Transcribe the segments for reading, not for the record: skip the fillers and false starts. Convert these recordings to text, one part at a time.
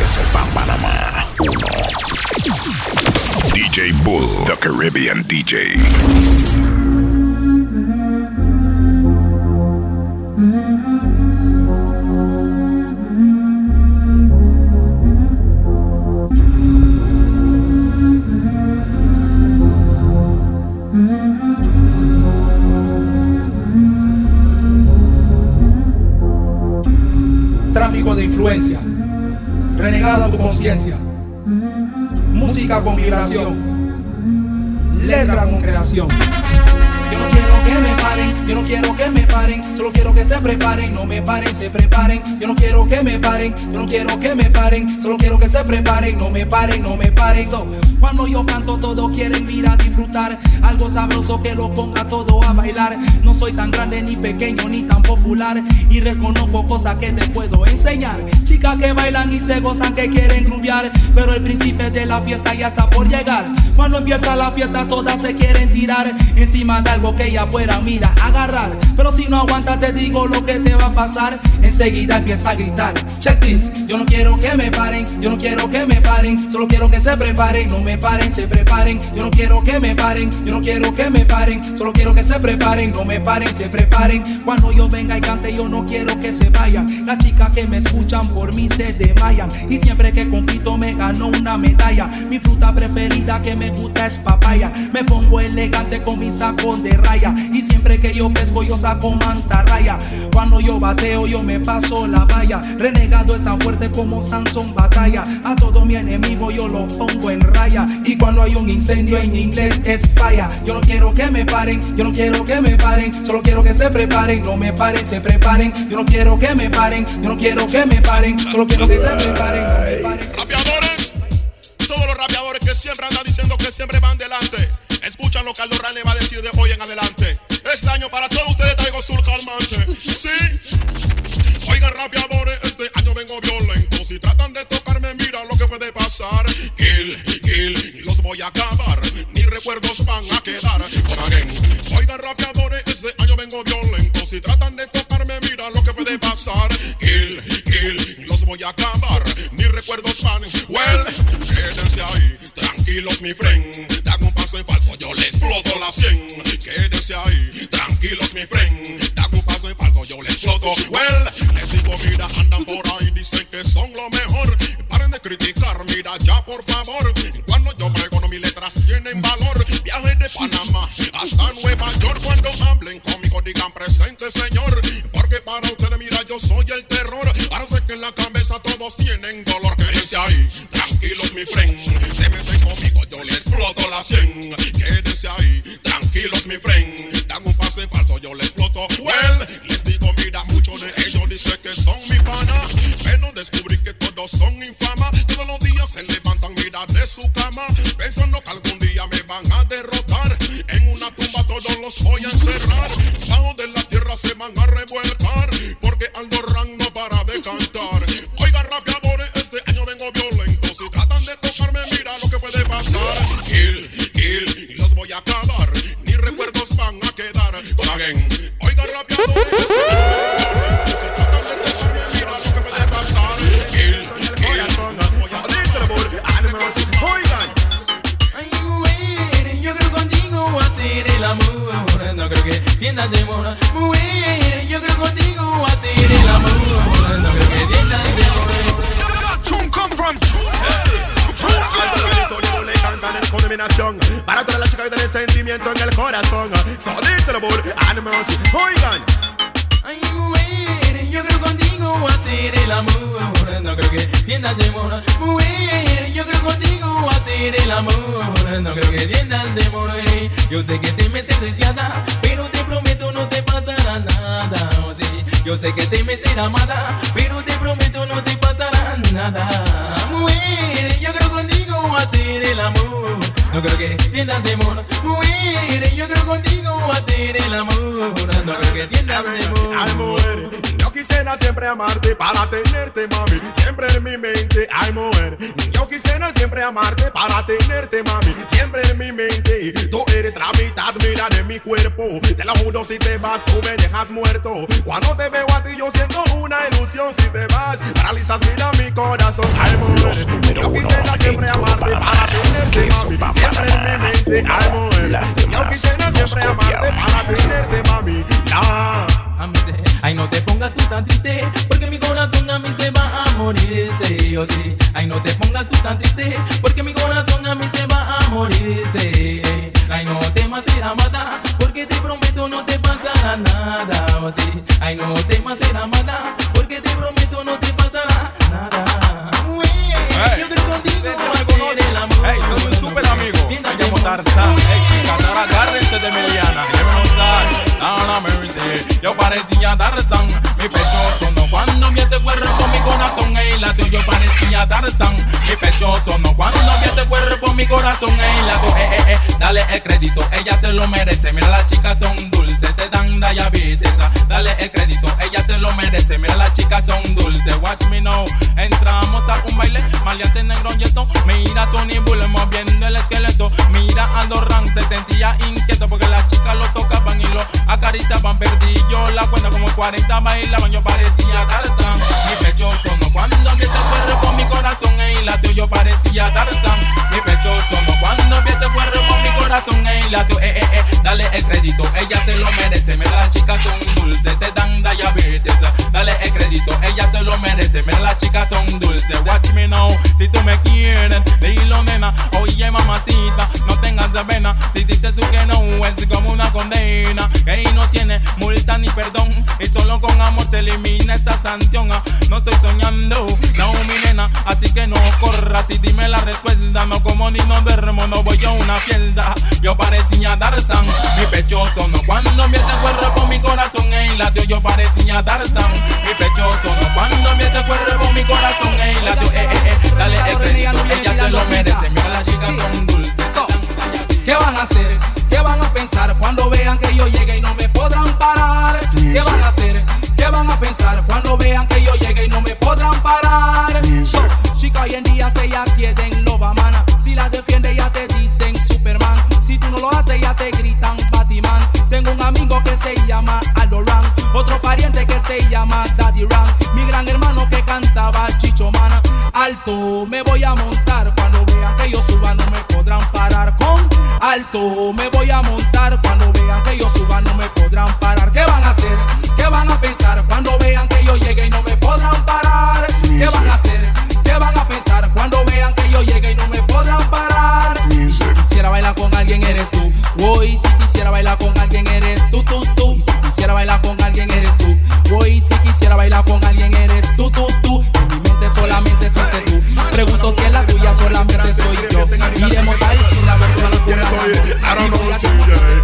regreso pa' Panamá. 1. DJ Bull, the Caribbean DJ. Tráfico de influencia, renegada tu conciencia, música con vibración, letra con creación. Yo no quiero que me paren, yo no quiero que me paren, solo quiero que se preparen, no me paren, se preparen. Yo no quiero que me paren, yo no quiero que me paren, solo quiero que se preparen, no me paren, no me paren. Cuando yo canto todos quieren mirar, disfrutar, algo sabroso que lo ponga todo a bailar. No soy tan grande ni pequeño ni tan popular, y reconozco cosas que te puedo enseñar. Chicas que bailan y se gozan, que quieren groovear, pero el príncipe de la fiesta ya está por llegar. Cuando empieza la fiesta todas se quieren tirar encima de algo que ella pueda, mira, agarrar. Pero si no aguanta te digo lo que te va a pasar. Enseguida empieza a gritar, check this. Yo no quiero que me paren, yo no quiero que me paren, solo quiero que se preparen, no me paren, se preparen. Yo no quiero que me paren, yo no quiero que me paren, solo quiero que se preparen, no me paren, se preparen. Cuando yo venga y cante yo no quiero que se vayan. Las chicas que me escuchan por mí se desmayan, y siempre que compito me gano una medalla. Mi fruta preferida que me gusta es papaya. Me pongo elegante con mi saco de raya, y siempre que yo pesco yo saco mantarraya. Cuando yo bateo yo me paso la valla. Renegado es tan fuerte como Sansón batalla. A todo mi enemigo yo lo pongo en raya, y cuando hay un incendio en inglés es falla. Yo no quiero que me paren, yo no quiero que me paren, solo quiero que se preparen, no me paren, se preparen. Yo no quiero que me paren, yo no quiero que me paren, solo quiero que se preparen, no me paren. Rapeadores, todos los rapeadores que siempre andan diciendo que siempre van delante, escuchan lo que Aldo Ran le va a decir de hoy en adelante. Este año para todos ustedes traigo sur calmante. Sí, oigan rapeadores, este año vengo violento. Si tratan de tocarme, mira lo que puede pasar. Kill, los voy a acabar, ni recuerdos van a quedar. Come again. Oigan rapeadores, este año vengo violento. Si tratan de tocarme, mira lo que puede pasar. Kill, los voy a acabar, ni recuerdos van. Well, quédense ahí, tranquilos mi friend. Dan un paso en falso, yo les exploto la 100. Quédense ahí, tranquilos mi friend. Dan un paso en falso, yo les exploto. Well, les digo mira, andan por ahí, dicen que son lo mejor. Paren de criticar, mira ya por favor. Cuando yo pregono mis letras tienen valor. Viaje de Panamá hasta Nueva York. Cuando hablen conmigo digan presente señor, porque para ustedes mira yo soy el terror. Ahora sé que en la cabeza todos tienen dolor. Quédense ahí, tranquilos mi friend. Se meten conmigo, yo les exploto la 100. Quédense ahí, tranquilos mi friend. Dan un paso en falso, yo les exploto. Well, les digo mira, muchos de ellos dicen que son mi pana, pero descubrí que todos son infamas. Todos los días se levantan mira de su cama, pensando que algún día me van a derrotar. En una tumba todos los voy a encerrar. Bajo de la tierra se van a revuelcar, porque Aldo Ran no para de cantar. Oigan rapeadores, este año vengo violento. Si tratan de tocarme, mira lo que puede pasar. Kill, los voy a acabar, ni recuerdos van a quedar. Come again. Oigan rapeadores, este año vengo violento. Si tratan de tocarme, mira lo que puede pasar. Kill, los voy a acabar. Oigan. Ay, mujer, yo creo contigo hacer el amor. No creo que sientas temor. Mujer, yo creo contigo hacer el amor. No creo que sientas temor. Le cantan en combinación para todas las chicas que tienen sentimiento en el corazón. So díselo por Animals. Oigan. Ay, mujer, yo creo contigo hacer el amor. No creo que sientas temor. Mujer, yo creo contigo hacer el amor. No creo que sientas temor. Yo sé que te me sientes deseada, pero te prometo no te pasará nada. Sí, yo sé que te me será amada, pero te prometo no te pasará nada. Mujer, yo creo contigo hacer el amor. No creo que sientas temor. Mujer, yo creo contigo hacer el amor. No creo que sientas temor. Ay, mujer, yo quisiera siempre amarte para tenerte, mami, siempre en mi mente. Ay, mujer, yo quisiera siempre amarte para tenerte, mami, siempre en mi mente. Tú eres la mitad, mira, de mi cuerpo. cuerpo. Te lo juro, si te vas tú me dejas muerto. Cuando te veo a ti yo siento una ilusión. Si te vas, paralizas, mira mi corazón. Ay, mujer, Los número yo quisiera uno siempre en todo amarte Panamá. para tenerte, Queso mami, pa' siempre en Panamá. mi mente. Ay, mujer, Las yo demás quisiera nos siempre amarte copian. para tenerte, mami. Ya. A mí se, ay, no te pongas tú tan triste, porque mi corazón a mí se va a morirse, yo sí. Ay, no te pongas tú tan triste, porque mi corazón a mí se va a morirse. Ay, no temas ir a matar, porque te prometo no te pasará nada, oh, sí. Ay, no temas ir a matar, porque te prometo no te pasará nada. Hey, yo creo contigo ustedes va me a conocen. ser el amor. Hey, soy un super amigo. Siéntate, Me llamo Tarzán. Hey, chicas, ahora agárrense de Emiliana. Down a mercy. Yo parecía Tarzán. Mi pecho sonó cuando vi ese cuerpo, mi corazón. Ey, latió. Yo parecía Tarzán. Mi pecho sonó cuando vi ese cuerpo, mi corazón. Ey, latió. Dale el crédito, ella se lo merece. Mira, las chicas son dulces, te dan diabetes. Dale el crédito, ella se lo merece. Mira, las chicas son dulces. Watch me now. Entramos a un baile, maleante negro y esto. Mira Tony Bull moviendo el esqueleto. Mira Andorran, se sentía inquieto porque las chicas lo tocaban y lo acariciaban. Perdí yo la cuenta, como 40 bailaban. Yo parecía Tarzán. Mi pecho sonó cuando vi ese cuerpo, mi corazón. Ey, latió. Yo parecía Tarzán. Mi pecho sonó cuando vi ese cuerpo, mi corazón. Ey, latió. Dale el crédito, ella se lo merece. Mira, las chicas son dulces, te dan diabetes. Dale el crédito, ella se lo merece. Mira, las chicas son dulces. Watch me now. Si tú me quieres, dilo, nena. Oye, mamacita, no tengas pena. Si dices tú que no, es como una condena. Que no tiene multa ni perdón. Y solo con amor se elimina esta sanción. No estoy soñando, no, mi nena. Así que no corras y dime la respuesta. No como ni no duermo, no voy a una fiesta. Yo parecía Tarzán. Mi pecho sonó cuando vi ese cuerpo, mi corazón. Ey, latió. Yo parecía Tarzán. Mi pecho sonó cuando vi ese cuerpo, mi corazón. Ey, latió. Dale el crédito, ella se lo merece. Mira, las chicas son dulces. ¿Qué van a hacer? ¿Qué van a pensar cuando vean que yo llegue y no me podrán parar? ¿Qué van a hacer? ¿Qué van a pensar cuando vean que yo llegue y no me podrán parar? Chica, hoy en día se ya quieren Lobamana. Si las defiende ya te dicen Superman. Si tú no lo haces ya te gritan Batman. Tengo un amigo que se llama Aldo Ran, otro pariente que se llama Daddy Ran, mi gran hermano que cantaba Chicho Mana. Alto me voy a montar, cuando vean que yo suba no me podrán parar. Con alto me voy a montar, cuando vean que yo suba no me podrán parar. ¿Qué van a hacer? ¿Qué van a pensar cuando vean que yo llegue y no me podrán parar? ¿Qué van a hacer? ¿Qué van a pensar cuando vean que yo llegue y no me podrán parar? Si quisiera bailar con alguien eres tú. Voy, si quisiera bailar con alguien eres tú. Y si quisiera bailar con alguien eres tú. Voy, si quisiera bailar con alguien eres tú. En mi mente solamente existe tú. Pregunto si en la tuya solamente soy yo. Iremos a decir la verdad. ¿Quieres oír? I don't know, sí,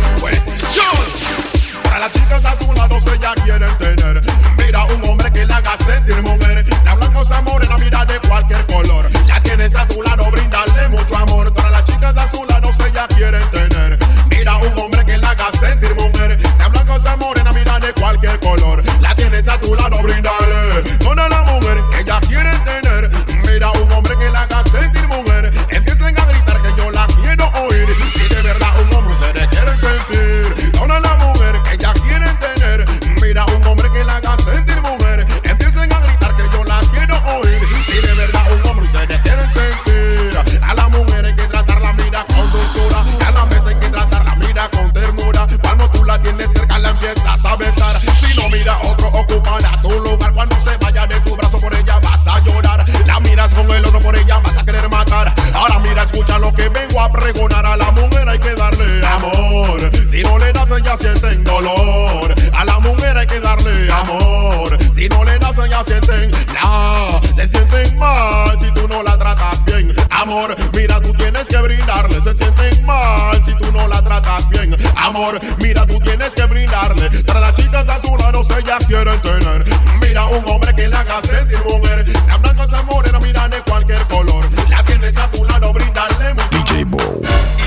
para las chicas a su lado ella quieren tener. Mira un hombre que la haga sentir mujer. Sea blanco, sea morena, mira de cualquier color. La tienes a tu lado, brindarle mucho amor. Para las chicas a su lado ella quieren tener. Mira un hombre que la haga sentir mujer. Sea blanco, sea morena, mira de cualquier color. La tienes a tu lado, brindarle con a la mujer que ella quiere tener. Mira un hombre que la haga sentir mujer. Empiecen a gritar que yo la quiero oír. Si de verdad un hombre se le quiere sentir con a la mujer que ella quieren tener. Mira un hombre que la haga sentir mujer. Empiecen a gritar que yo la quiero oír. Si de verdad un hombre se le quiere sentir. A la mujer hay que tratarla, mira, con dulzura. A la mesa hay que tratarla, mira, con ternura. Cuando tú la tienes cerca la empiezas a besar. Si no, mira, otro ocupará tu lugar. Cuando se vaya de tu brazo por ella vas a llorar. La miras con el otro, por ella vas a querer matar. Ahora mira, escucha lo que vengo a pregonar. A la mujer hay que darle amor. Si no le das ella sienten dolor. A la mujer hay que darle amor. Si no le das ella sienten se sienten mal si tú no la tratas bien. Amor, mira, tú tienes que brindarle. Se sienten mal si tú no la tratas bien. Amor, mira, tú tienes que brindarle. Para las chicas a su lado ellas quieren tener. Mira un hombre que la haga sentir mujer. Sea blanco, sea morena, mira de cualquier color. La tienes a tu lado, brindarle mucho. DJ Bo.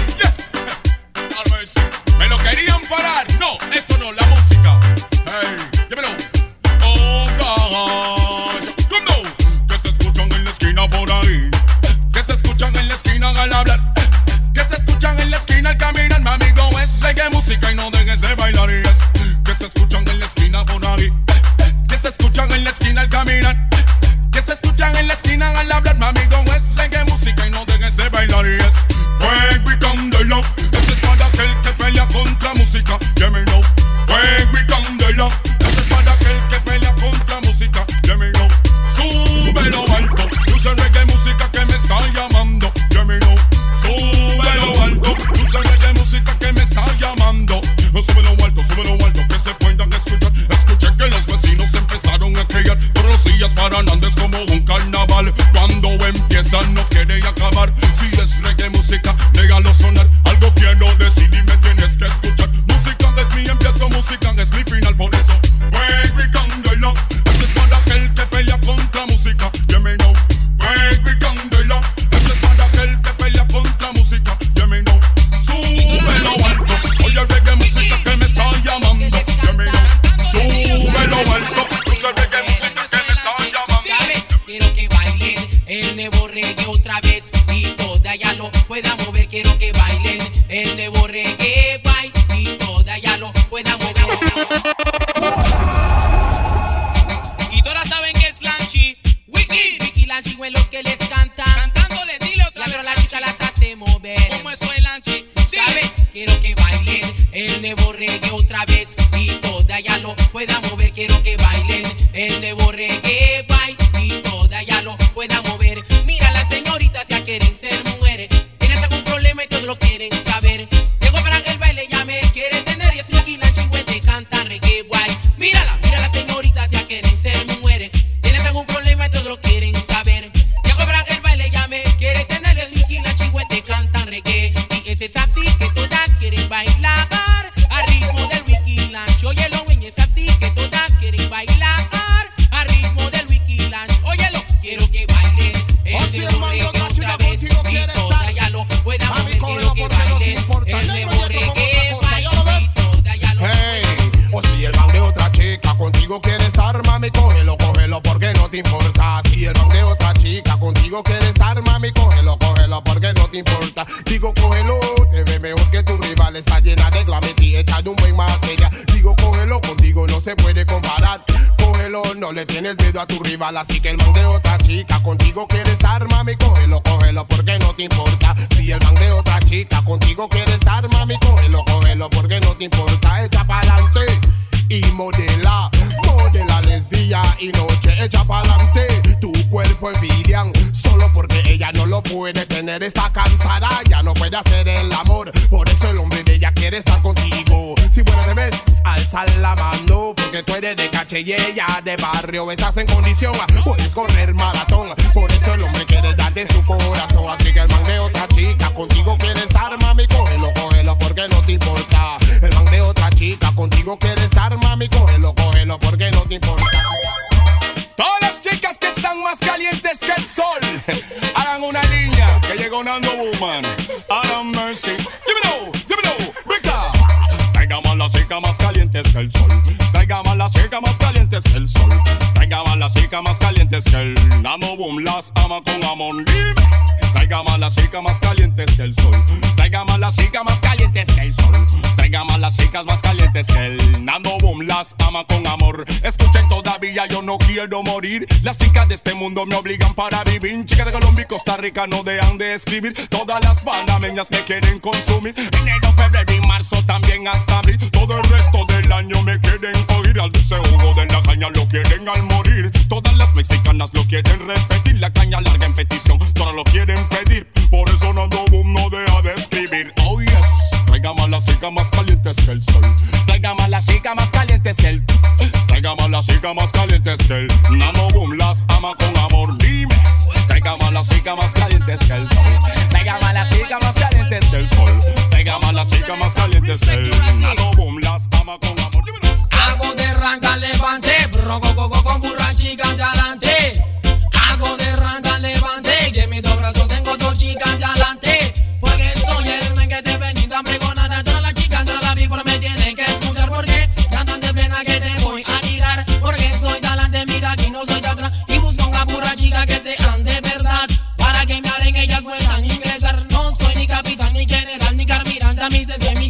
¿Me lo querían parar? No, eso no, la música. Hey, dímelo. Oh, gosh. ¿Cómo? Que se escuchan en la esquina por ahí. Que se escuchan en la esquina al hablar. Que se escuchan en la esquina al caminar. Mi amigo es reggae música y no dejes de bailar. escuchan en la esquina al caminar, que se escuchan en la esquina al hablar. Mami, con es reggae música y no dejes de bailar. Y es fuego y candela, ese es para aquel que pelea contra música. Yeah, me know. Fuego y candela, ese es para aquel que pelea contra música. Yeah, me know. Súbelo alto, dulce reggae música que me está llamando. Yeah, me know. Súbelo alto, dulce reggae música que me está llamando. Súbelo alto, que se puedan escuchar. Escuché que los vecinos empezaron a criar por los sillas para Nández como un carnaval. Cuando empiezan no quiere acabar. Si es reggae música, déjalo sonar. Algo quiero decir y me tienes que escuchar. Música es mi empiezo, música es mi final. Por eso, fuego y candela, ese es para aquel que pelea contra música. Yeah, me know. Fuego y candela, ese es para aquel que pelea contra música. Yeah, me know. Súbelo alto, oye reggae música que me está llamando. Yeah, me know. Súbelo alto, dulce reggae música que me está llamando. ¿Sabes? Quiero que bailen el nuevo reggae otra vez y toda ya lo puedan mover. Quiero que bailen el nuevo reggae, bye, y toda ya lo puedan mover. Y todas saben que es Lanchi, Wiki Lanchi, güey, los que les cantan. cantándole, dile otra Ya vez. pero la chica las hace mover. ¿Cómo eso es Lanchi? Sí. ¿Sabes? Quiero que bailen el nuevo reggae otra vez y toda ya lo puedan mover. Quiero que bailen el nuevo reggae, bye, y toda ya lo puedan mover. Mira, las señoritas ya quieren ser mujeres. Tienes algún problema y todos lo quieren saber. Llegó para el baile, ya me quieren tener. Y es Wiki Lanchi, güey, te cantan reggae, guay. Mírala, mira, las señoritas ya quieren ser mujeres. Tienes algún problema y todos lo quieren saber. Llegó para el baile, ya me quieren tener. Y es Wiki Lanchi, güey, te cantan reggae. Y ese es así que todas quieren bailar a ritmo del Wiki Lanchi. Óyelo, güey, es así que todas quieren bailar a ritmo del Wiki Lanchi. Óyelo, quiero que bailen el nuevo reggae otra vez y toda ya lo puedan mover. Quiero que bailen el nuevo reggae, bye, y toda ya lo Hey, o si el man de otra chica contigo quiere estar, mami, cógelo porque no te importa. Si el man de otra chica contigo quiere estar, mami, cógelo porque no te importa. Digo, cógelo, te ve mejor que tu rival. Está llena de glamity, hecha de un buen material. Digo, cógelo, contigo no se puede comparar. Cógelo, no le tienes miedo a tu rival. Así que el man de otra chica contigo quiere estar, mami, cógelo porque no te importa. Si el man de otra chica contigo quiere estar, mami, cógelo porque no te importa. Echa pa'lante y modela les día y noche, echa pa'lante. Tu cuerpo envidian solo porque ella no lo puede tener. Está cansada, ya no puede hacer el amor. Por eso el hombre de ella quiere estar contigo. Si bueno te ves, alza la mano, porque tú eres de calle y ella de barrio. Estás en condición, puedes correr maratón. Por eso el hombre quiere darte su corazón. Así que el man de otra chica contigo quiere estar, mami, cógelo porque no te importa. El man de otra chica contigo quiere estar, mami, cógelo porque no te importa. Todas las chicas que están más calientes que el sol, hagan una línea que llegó Nando Woman. Adam Mercy, give it up, break down. Traigamos a las chicas más calientes que el sol. Traigamos a las chicas más calientes que el sol. Traigamos a las chicas más calientes que el Nando Boom las ama con amor. Dime. Traigamos a las chicas más calientes que el sol. Traigamos a las chicas más calientes que el sol. Traigamos a las chicas más calientes que el Nando Boom las ama con amor. Escuchen todavía, yo no quiero morir. Las chicas de este mundo me obligan para vivir. Chicas de Colombia y Costa Rica no dejan de escribir. Todas las panameñas me quieren consumir. Enero, febrero y marzo también hasta abril. Todo el resto del año me quieren oír. Al dulce jugo de la caña lo quieren al morir. Todas las mexicanas lo quieren repetir. La caña larga en petición, todas lo quieren pedir. Por eso Nando Boom no deja de escribir. Oh yes. Traigamos a las chicas más calientes que el sol. Traigamos a las chicas más calientes que el. Traigamos a las chicas más calientes que el Nando Boom las ama con amor. Dime. Traigamos a las chicas más calientes que el sol. Traigamos a las chicas más calientes que el sol. Traigamos a las chicas más calientes que el Nando Boom las ama con amor. Hago de ranca levante, broco con burra chicas adelante. Hago de ranca levante, de mis dos brazos tengo dos chicas adelante. Porque soy el men que te venida a pregonar. Todas las chicas, todas las víboras me tienen que escuchar. Porque cantan de plena que te voy a tirar. Porque soy de adelante, mira aquí no soy de atrás. Y busco una burra chica que sean de verdad. Para que me harén ellas puedan ingresar. No soy ni capitán, ni general, ni carmirante. A mí se soy mi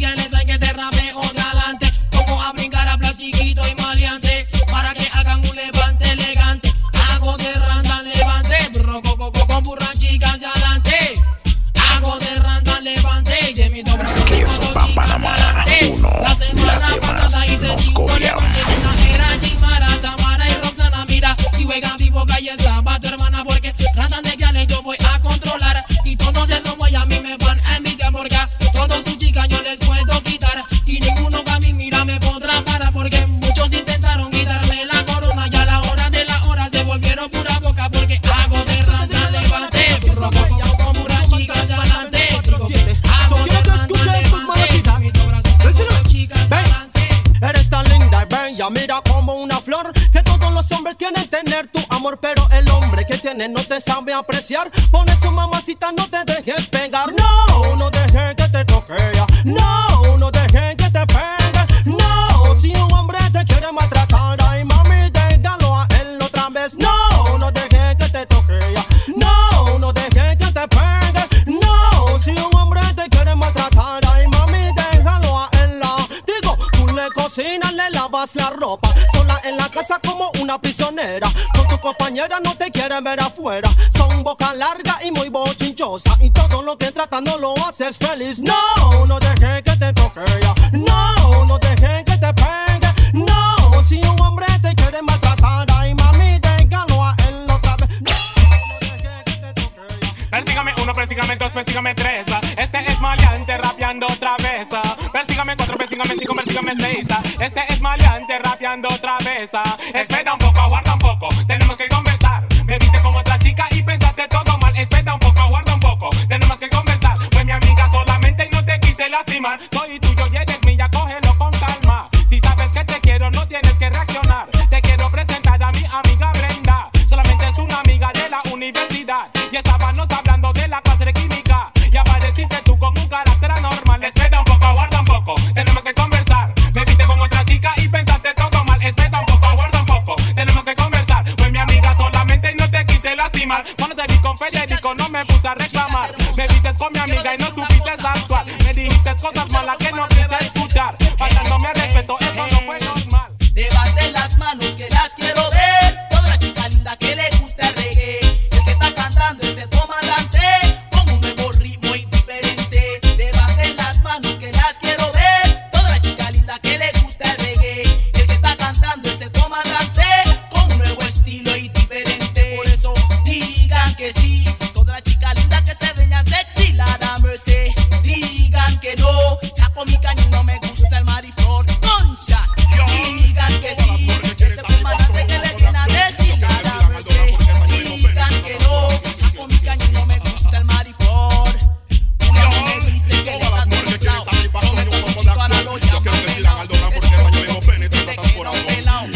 tiene no te sabe apreciar. Por eso, mamacita, no te dejes pegar. No, no dejes que te toque ya. No, no dejes que te pegue. No, si un hombre te quiere maltratar, ay mami, déjalo a él otra vez. No, no dejes que te toque ya. No, no dejes que te pegue. No, si un hombre te quiere maltratar, ay mami, déjalo a él. Digo, tú le cocinas, le lavas la ropa, sola en la casa como una prisionera. Con tu compañera no te quieren ver afuera. Son boca larga y muy bochinchosa, y todo lo que trata no lo haces feliz. No, no dejes que te toque ya. No, no dejes que te pegue. No, si un hombre te quiere maltratar, ay mami, déjalo a él otra vez. No, no dejes que te toque ya. Persígame 1, persígame 2, persígame 3. Este es maleante rapeando otra vez. Persígame 4, persígame 5, persígame 6. Este es maleante rapeando otra vez. Espera un poco, aguarda un poco, tenemos que conversar. Me viste con otra chica y pensaste todo mal. Espera un poco, aguarda un poco, tenemos que conversar. Fue mi amiga solamente y no te quise lastimar. Soy tuyo y eres mía, cógelo con calma. Si sabes que te quiero no tienes que reaccionar. Te quiero presentar a mi amiga Brenda. Solamente es una amiga de la universidad, y estábamos hablando de la clase de química, y apareciste tú con un carácter anormal. Espera un poco, aguarda un poco, tenemos que conversar. Me viste con otra chica y pensaste todo mal. Espera un poco, aguarda un poco, tenemos que conversar. Fue mi amiga solamente y no te quise lastimar. Cuando te vi con Federico no me puse a reclamar. Me viste con mi amiga y no supiste actuar. Me dijiste cosas malas que no quise escuchar. Faltándome respeto, eso no fue normal. Levanten las manos que las quiero ver. Toda la chica linda que le gusta el reggae. El que está cantando es el comandante, con un nuevo ritmo y diferente. Levanten las manos que las quiero ver. Toda la chica linda que le gusta el reggae. El que está cantando es el comandante, con un nuevo estilo y diferente. Por eso digan que sí. Toda la chica linda que se vean sexy, la da merced. Digan que no. Saco mi cañón, no me gusta el mariflor. Concha. Digan que sí, ese comandante que le viene a decir nada merced. Digan que no, saco mi cañón, no me gusta el mariflor. Una me dice que le está tocado, no me gusta chico, ahora lo llaman pelao. Ese comandante que le viene pelao.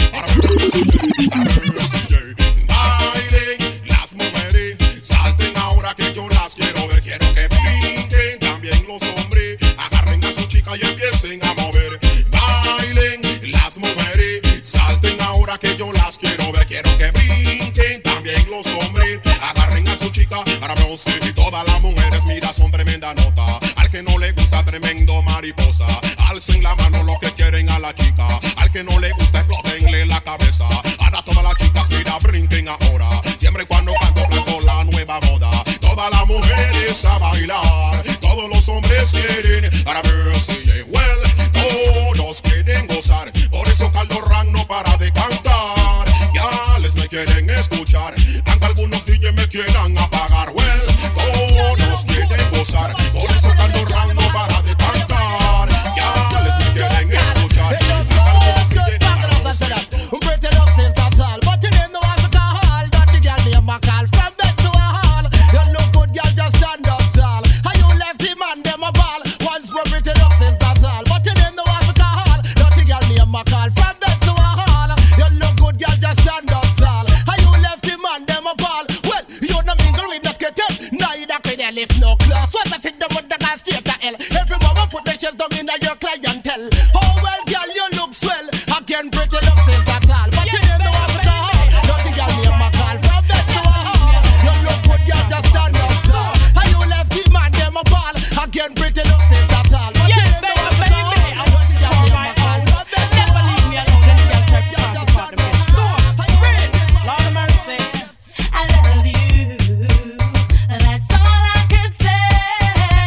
Bailen las mujeres, salten ahora que yo las quiero ver. Quiero que brinquen también los hombres, agarren a su chica y empiecen a mover. Bailen las mujeres, salten ahora que yo las quiero ver. Quiero que brinquen también los hombres, agarren a su chica para music. Y todas las mujeres, mira, son tremenda nota. Al que no le gusta, tremendo mariposa. Alcen la mano los que quieren a la chica. Al que no le gusta, explotenle la cabeza. Ahora todas las chicas, mira, brinquen ahora. Siempre y cuando canto blanco la nueva moda. Todas las mujeres a bailar, todos los hombres quieren para verse well. Todos quieren gozar, por eso Calderón no para de cantar. Ya les me quieren escuchar, aunque algunos DJ me quieran apagar. Well, todos quieren gozar, por eso Calderón no para de cantar. Ya les me quieren escuchar, aunque algunos DJ Un pretty love says that's all, but you didn't know how to call. Dirty girl name a call from bed to a hall. You look good, girl, just stand up tall. How you left him and them a ball. Once more pretty love says that's all, but you didn't know how to call. Dirty girl name a call from bed to a hall. You look good, girl, just stand up tall. How you left him and them a ball. Well, you no mingle with the skater, neither can you lift no class. What I sit down with the guys straight to hell. Everyone will put the shells down in your clientele. Oh well, girl, you look swell. Again, pretty love says that's all, but you didn't know how to call. Dirty girl name a call from bed to a hall. You look good, girl, just stand up tall. How you left him and them a ball. Again, pretty love says that's all, but you didn't know how to call. Dirty girl name a call from bed to a hall. You look good, girl, just stand up tall. Lord of mercy, I love you. That's all I could say.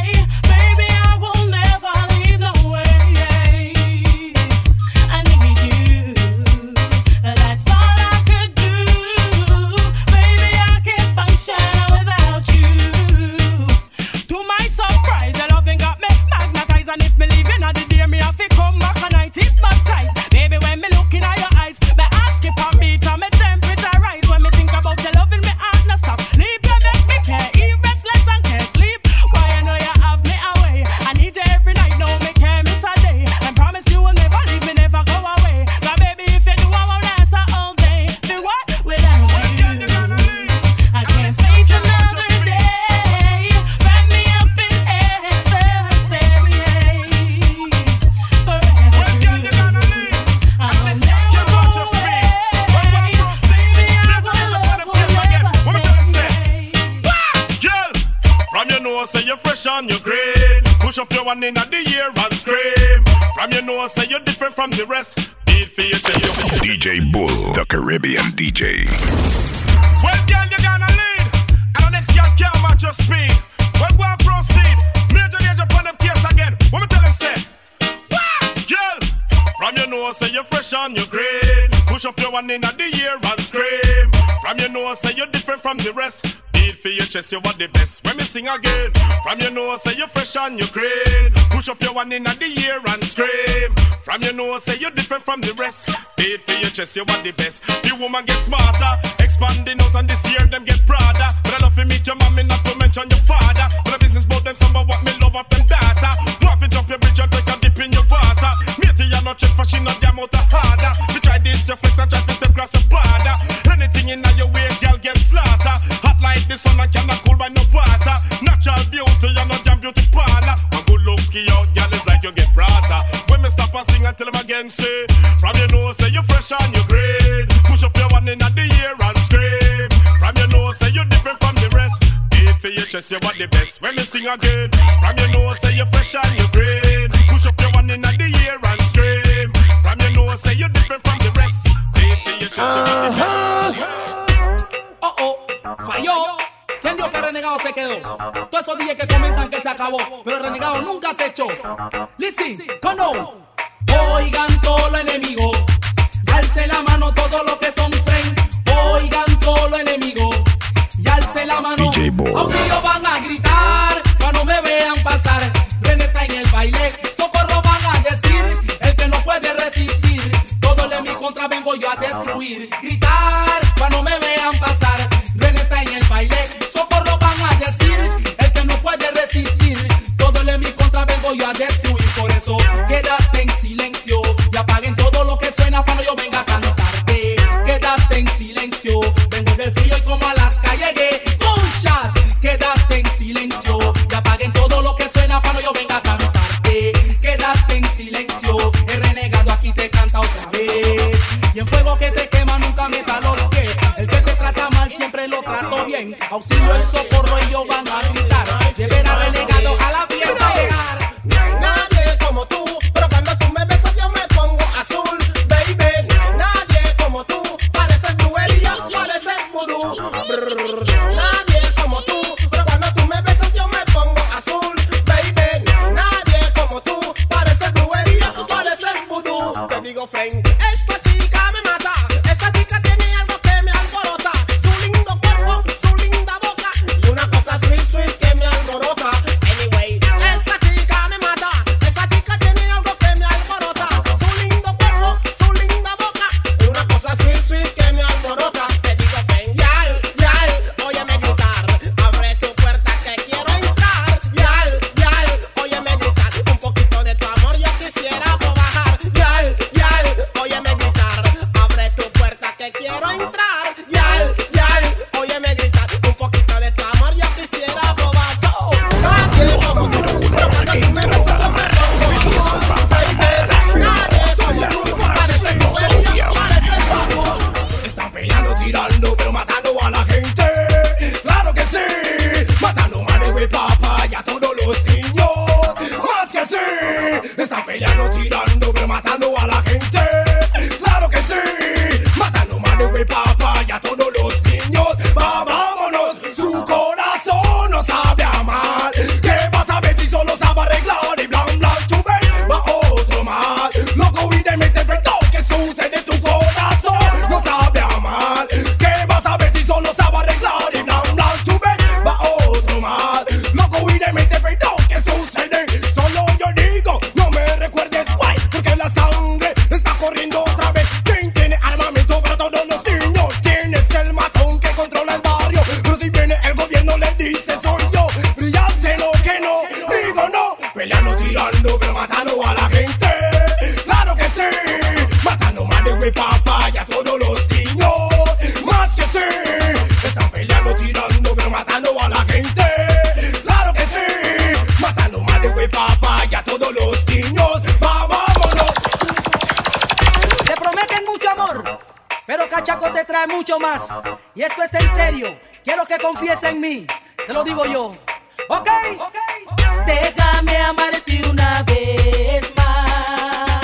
your nose, say you're fresh and you're great. Push up your one in the year and scream. From your nose, say you're different from the rest. Beat for your chest. DJ Bull, the Caribbean DJ. Well, girl, you're gonna lead, and the next girl can't match your speed. Well, go and proceed. Major upon them case again. What me tell them say? Girl, from your nose, say you're fresh and you're great. Push up your one in the year and scream. From your nose, say you're different from the rest. Beat for your chest, you are the best. When me sing again. From your nose, say you're fresh and you're great. Push up your one in the year and scream. From your nose, say you're different from the rest. Beat for your chest, you are the best. The woman get smarter, expanding out, and this year them get broader. But I love to meet your mommy, not to mention your father. But the business about them, some of what me love of them data. Want to jump your bridge and take a dip in your water. Matey, you're not check for she not damn out harder. You try this, your flex and try to step across the border. Anything in your way, girl, get slaughter. Hot like the sun, I cannot cool by no water. Natural beauty, you're not damn beauty parlor. My good looks ski out, girl, it's like you get brighter. When me stop and sing and tell them again, say, from your nose, say you're fresh and you're great. Push up your one in the year and scream. From your nose, say you're different from the rest. Beat for your chest, you are the best. When me sing again, from your nose, say you're fresh and you're great. Push up your one in the year and scream. From your nose, say you're different from the rest. Beat for your chest, you are the best. Falló. ¿Quién dijo que el renegado se quedó? Todos esos DJs que comentan que se acabó, pero el renegado nunca se echó. Listen, cono. Oigan todo lo enemigo, y alce la mano todo lo que son friend. Oigan todo lo enemigo, y alce la mano. Auxilio van a gritar cuando me vean pasar. René está en el baile, socorro van a decir. El que no puede resistir, todo en mi contra vengo yo a destruir. Gritar cuando me vean pasar. René está en el baile, socorro van a decir. El que no puede resistir, todo en mi contra vengo yo a destruir. Por eso quédate en silencio y apaguen todo lo que suena cuando yo venga a cantarte. Quédate en silencio, vengo del frío y como Alaska llegué. Gunshot, quédate en silencio y apaguen todo lo que suena cuando yo venga a cantarte. Quédate en silencio, el renegado aquí te canta otra vez. Y en fuego que te quema nunca meta los pies. El que te trata mal siempre lo trato bien. Auxilio el socorro ellos van a gritar. De ver a renegado a la fiesta llegar. Nadie como tú, pero cuando tú me besas yo me pongo azul, baby. Nadie como tú, pareces brujería, pareces vudú. Nadie como tú, pero cuando tú me besas yo me pongo azul, baby. Nadie como tú, pareces brujería, pareces vudú. Te digo, friend, esa chica me mata. Esa chica tiene algo que me alborota. Su lindo cuerpo, su linda boca y una cosa sweet, sweet que me alborota. Anyway, esa chica me mata. Esa chica tiene algo que me alborota. Su lindo cuerpo, su linda boca y una cosa sweet, sweet que me alborota. Te digo, friend, yal, óyeme gritar. Abre tu puerta que quiero entrar. Yal, óyeme gritar. Un poquito de tu amor yo quisiera probar. Yal, óyeme gritar. Abre tu puerta que quiero entrar. Yal, óyeme gritar. Un poquito de tu amor yo quisiera probar. Nadie como tú, pero cuando tú me besas yo me pongo azul, baby. Nadie como tú, pareces brujería, pareces vudú. Están peleando, tirando, pero matando a la gente. Claro que sí, matando madre, güey, papá y a todos los niños. Más que sí, están peleando, tirando, pero matando a la gente. Claro que sí, matando madre, güey, papá y a todos los niños. Vámonos, su corazón no sabe amar. ¿Qué vas a ver si solo sabe arreglar? Y blan, blan, tu ven, va otro más. Loco y de mente, perdón, ¿qué sucede? Tu corazón no sabe amar. ¿Qué vas a ver si solo sabe arreglar? Y blan, blan, tu ven, va otro más. Loco y de mente, perdón, ¿qué sucede? Solo yo digo, no me recuerdes, guay, porque la sangre está corriendo otra vez. ¿Quién tiene armamento para todos los niños? ¿Quién es el matón que controla el barrio? Pero si viene el gobierno le dice soy yo. Brillante lo que no, digo no. Peleando, tirando, pero matando a la gente. Claro que sí, matando madre, güey, papá y a todos los niños. Más que sí, están peleando, tirando, pero matando a la gente. Claro que sí, matando madre, güey, papá y a todos los niños. Vámonos. Te prometen mucho amor, pero Cachaco te trae mucho más. Y esto es en serio, quiero que confíes en mí. Te lo digo yo. Ok. Déjame amarte una vez más.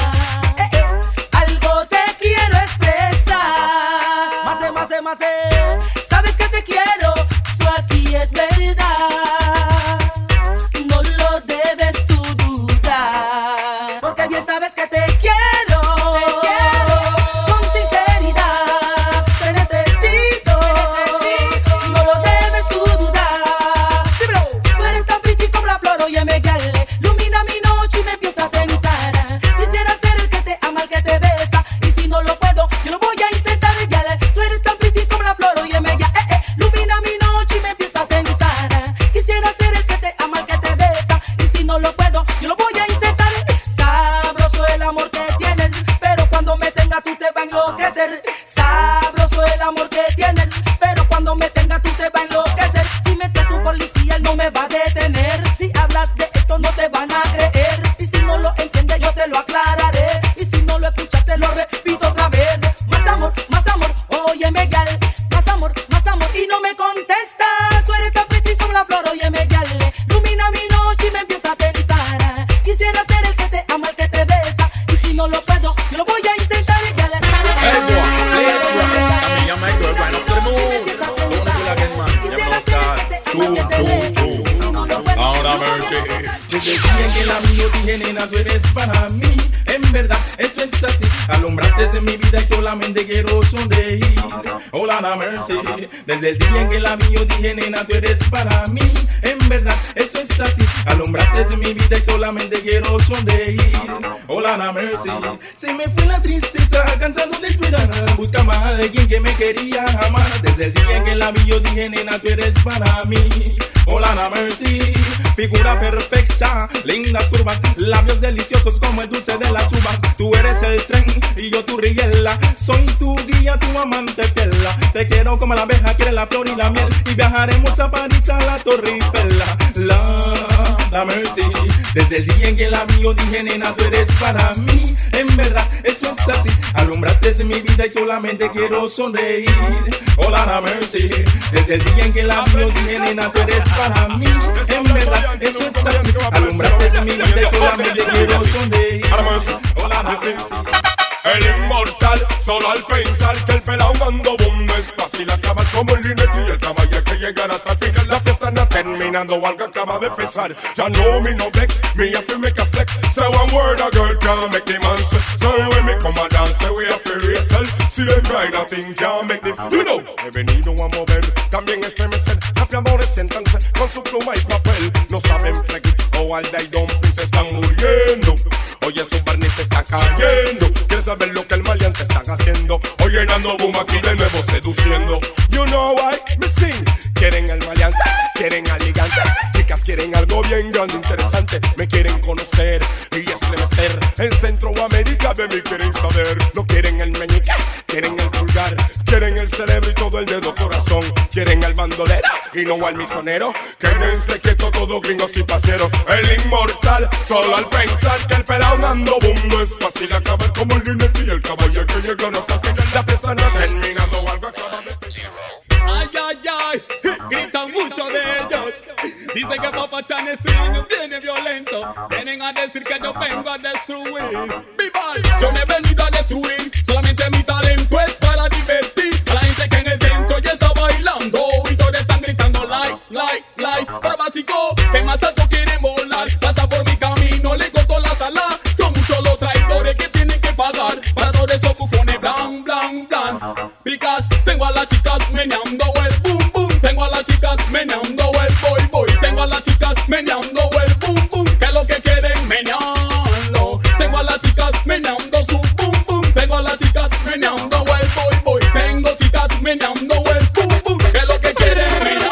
Algo te quiero expresar. Más. Sabes que te quiero, eso aquí es verdad. No lo debes tú dudar. Porque bien sabes que te quiero. Con sinceridad, te necesito. No lo debes tú dudar. Dímelo. Tú eres tan pretty como la flor, óyeme, girl. Ilumina mi noche y me empieza a tentar. Quisiera ser el que te ama, el que te besa. Y si no lo puedo, yo lo voy a intentar, girl. Tú eres tan pretty como la flor, óyeme, girl. Ilumina mi noche y me empieza a tentar. Quisiera ser el que te ama, el que te besa. Y si no lo puedo, yo lo voy a intentar. Sabroso el amor que tienes, pero cuando me tenga tú te va a enloquecer. Sabroso el amor que tienes, pero cuando me tenga tú te va a enloquecer. Si me traes un policía, él no me va a detener. Si hablas de esto no te van a creer. Y si no lo entiendes yo te lo aclararé. Y si no lo escuchas te lo repito otra vez. Más amor, óyeme, gal. Más amor, y no me contestas. Tú eres tan pretty como la flor, óyeme, gal. Ilumina mi noche y me empieza a tentar. Quisiera ser el que te ama, el que te besa. Y si no lo puedo, yo lo voy a intentar, gal. Hey boy, play a track. I mean, I might go right up to the moon. Don't do it again, man. You know, True. Lord have mercy. Desde el día en que la vi yo dije, nena, tú eres para mí. En verdad, eso es así. Alumbraste de mi vida y solamente quiero sonreír. Oh, Lord have mercy. Desde el día en que la vi yo dije, nena, tú eres para mí. En verdad, eso es así. Alumbraste de mi vida y solamente quiero sonreír. Oh, Lord have mercy. Se me fue la tristeza, cansado de esperar. Buscaba a alguien que me quería amar. Desde el día en que la vi yo dije, nena, tú eres para mí. Oh, Lord have mercy. Figura perfecta, lindas curvas, labios deliciosos como el dulce de las uvas. Tú eres el tren y yo tu riela. Soy tu guía, tu amante fiel. Te quiero como la abeja quiere la flor y la miel. Y viajaremos a París, a la Torre Eiffel. La mercy. Desde el día en que la vi yo dije, nena, tú eres para mí. En verdad, eso es así. Alumbraste de mi vida y solamente quiero sonreír. Oh, la mercy. Desde el día en que la vi yo dije, nena, tú eres para mí. En verdad, eso es así. Alumbraste de mi vida y solamente quiero sonreír. Oh, la mercy. El inmortal, solo al pensar que el pelao mando boom. No es fácil acabar como el Linetti y el caballo que llegar hasta el final. La fiesta no terminando, algo acaba de empezar. Ya no me no vex, me have to make a flex. So one word a girl can't make the man sweat. So when me come a dance, we have to rehearsal. See the kind of thing can't make them, you know. He venido a mover, también estremecer. Rapeadores siéntanse con su pluma y papel. No saben freguir, o Alda y Dumpy se están muriendo. Oye, su barniz se está cayendo. ¿Quieres saber lo que el maleante están haciendo? Hoy llenando boom aquí de nuevo seduciendo. You know why me sing. Quieren al maleante, quieren al gigante. Chicas quieren algo bien grande, interesante. Me quieren conocer y estremecer. En Centroamérica de mí quieren saber. No quieren el meñique, quieren el pulgar. Quieren el cerebro y todo el dedo corazón. Quieren al bandolero y no al misonero. Quédense quietos todos gringos y paseros. El inmortal, solo al pensar que el pelao dando boom. No es fácil acabar como el Linetti y el caballo que llegan hasta el final. La fiesta no ha terminado, algo acaba de empezar. Ay, gritan mucho de ellos. Dicen que Papa Chan es viene violento. Vienen a decir que yo vengo a destruir. ¡Viva! Yo no he venido a destruir. Solamente mi talento es para divertir a la gente que en el centro ya está bailando. Y todos están gritando like. Pero básico, que más alto quieren volar. Pasa por mi camino, le corto la sala. Son muchos los traidores que tienen que pagar. Para todos esos bufones, blan. Because tengo a las chicas meneando el boom boom. Tengo a las chicas meneando el boy. Tengo a las chicas meneando el boom boom. Que es lo que quieren menearlo. Tengo a las chicas meneando su boom boom. Tengo a las chicas meneando el boy. Tengo chicas meneando el boom boom. Que es lo que quieren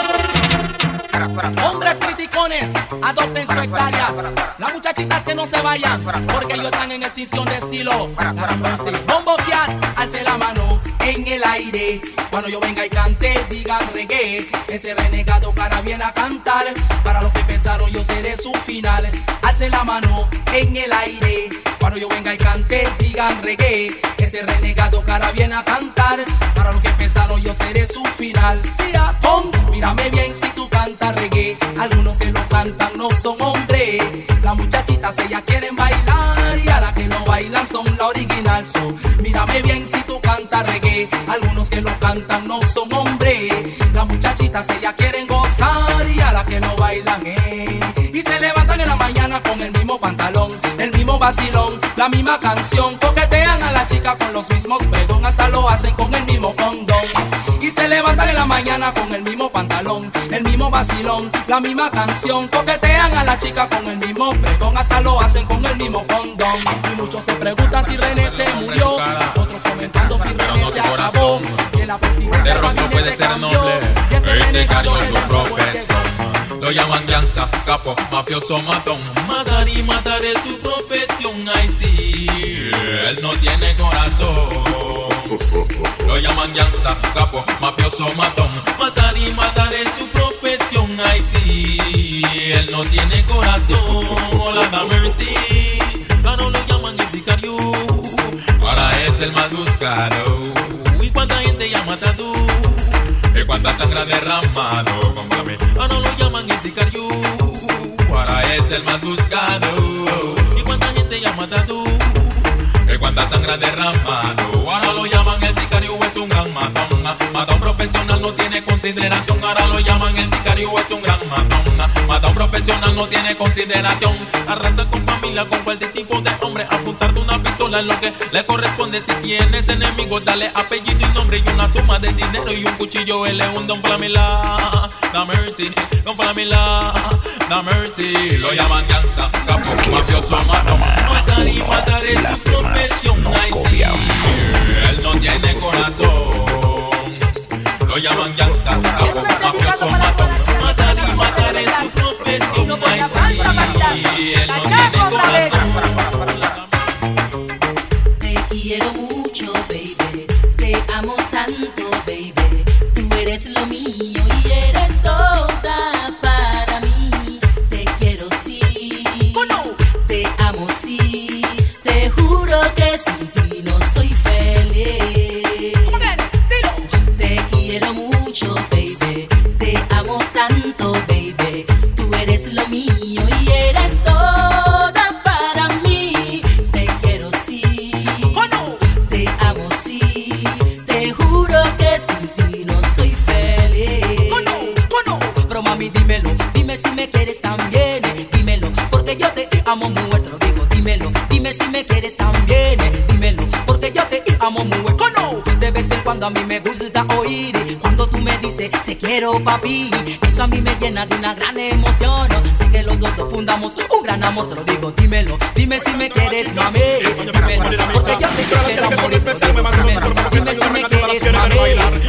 menear. Hombres criticones, adopten sus hectáreas. Las muchachitas que no se vayan, porque ellos están en extinción de estilo. Bomboquear, alce la mano en el aire. Cuando yo venga y cante, digan reggae. Ese renegado cara viene a cantar. Para los que pensaron yo seré su final. Alce la mano en el aire. Cuando yo venga y cante, digan reggae. Ese renegado cara viene a cantar. Para los que pensaron yo seré su final. Si mírame bien si tú cantas reggae. Algunos que lo cantan no son hombres. Las muchachitas ellas quieren bailar y a las que no bailan son la original. So, mírame bien si tú cantas reggae. Algunos que lo cantan no son hombres. Las muchachitas ellas quieren gozar y a las que no bailan y se levantan en la mañana con el mismo pantalón, el mismo vacilón, la misma canción. Coquetean a la chica con los mismos pregón, hasta lo hacen con el mismo condón. Y se levantan en la mañana con el mismo pantalón, el mismo vacilón, la misma canción. Coquetean a la chica con el mismo pregón, hasta lo hacen con el mismo condón. Y muchos se preguntan si René se murió, otros comentando si René se acabó. Que la presidencia de rostro puede ser noble, ese cariño es su profesión. Lo llaman gangsta, capo, mafioso, matón. Matar y matar es su profesión. Ay sí, él no tiene corazón. Lo llaman gangsta, capo, mafioso, matón. Matar y matar es su profesión. Ay sí, él no tiene corazón. Hola, da mercy. Ahora lo llaman el sicario. Ahora es el más buscado. ¿Y cuánta gente ya ha matado? ¿Y cuánta sangre ha derramado? Ahora lo llaman el sicario. Ahora es el más buscado. ¿Y cuánta gente ya ha matado? ¿Y cuánta sangre ha derramado? Ahora lo llaman el sicario, es un gran matón. Matón profesional no tiene consideración. Ahora lo llaman el sicario, es un gran matón. Matón profesional no tiene consideración. Arrasa con familia, con cualquier tipo de hombre. Apuntarte una pistola es lo que le corresponde. Si tienes enemigos, dale apellido y nombre y una suma de dinero y un cuchillo. Él es un Don Flamila, da mercy. Don Flamila, da mercy. Lo llaman gangsta, capo, mafioso, matón. Matar y matar es su profesión. Ay, sí, él no tiene corazón. Lo llaman gangsta, capo, mafioso, matón. Matar y matar es su profesión. Ay, sí, él no tiene corazón. Te quiero mucho, baby. Te amo tanto, baby. Tú eres lo mío y eres toda para mí. Te quiero sí. Te amo sí. Te juro que sin ti no soy feliz. Te quiero mucho, baby. Te amo tanto, baby. Tú eres lo mío y eres toda para mí. Te quiero sí. Te amo sí. Te juro que sin ti no soy feliz. Pero mami, dímelo. Dime si me quieres también. Dímelo, porque yo te amo muerto. Digo, dímelo. Dime si me quieres también. Dímelo, porque yo te amo muerto. De vez en cuando a mí me gusta oír cuando tú me dices te quiero, papi. Eso a mí me llena de una gran emoción. Sé que los dos fundamos un gran amor. Te lo digo, dímelo. Dime si me quieres, mami. Dímelo, porque yo te quiero morir. Dime si me quieres, mami.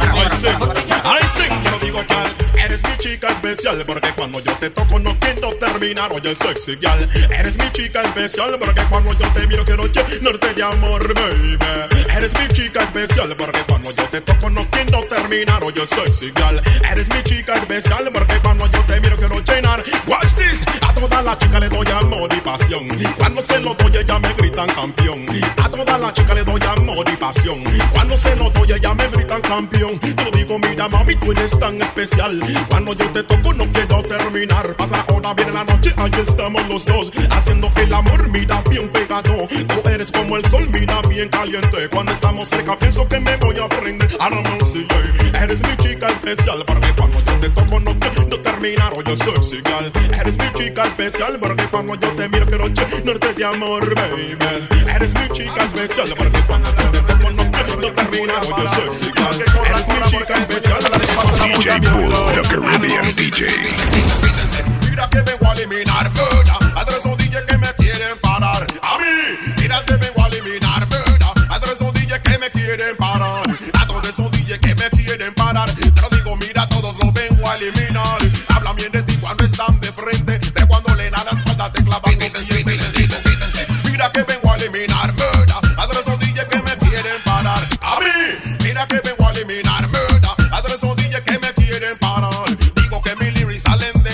Ay, sí, te lo digo, que eres mi chica especial, porque cuando yo te toco no quiero terminar. Oye, sexy gal, eres mi chica especial, porque cuando yo te miro quiero llenarte de amor, baby. Eres mi chica especial, porque cuando yo te toco no quiero terminar. Oye, sexy gal, eres mi chica especial, porque cuando yo te miro quiero llenar. Watch this, a todas las chicas le doy amor y pasión. Cuando se lo doy ella me gritan campeón. A todas las chicas le doy amor y pasión. Cuando se lo doy ella me gritan campeón. Yo digo, mira mami, tú eres tan especial. Cuando yo te toco no quiero terminar. Pasa la hora, viene la noche, ahí estamos los dos haciendo el amor, mira bien pegado. Tú eres como el sol, mira bien caliente. Cuando estamos cerca pienso que me voy a prender. I don't know, si eres mi chica especial, porque cuando yo te toco no quiero terminar. Oye, sexy girl, eres mi chica especial, porque cuando yo te miro quiero llenarte de amor, baby. Eres mi chica especial, porque cuando yo te toco no quiero terminar. Oye, sexy girl, eres mi chica especial. DJ Bull, the Caribbean DJ. Mira que vengo a eliminar, ¿verdad? A tres DJ que me quieren parar. A mí, mira que vengo a eliminar, ¿verdad? A tres DJ que me quieren parar. A todos esos DJ que me quieren parar. Te lo digo, mira, todos los vengo a eliminar. Hablan bien de ti cuando están de frente. De cuando le dan la espalda te clavan los dientes. Mira que vengo a eliminar, ¿verdad? A tres DJ que me quieren parar. A mí, mira que vengo a eliminar, ¿verdad? A tres DJ que me quieren parar. Digo que mis lyrics salen de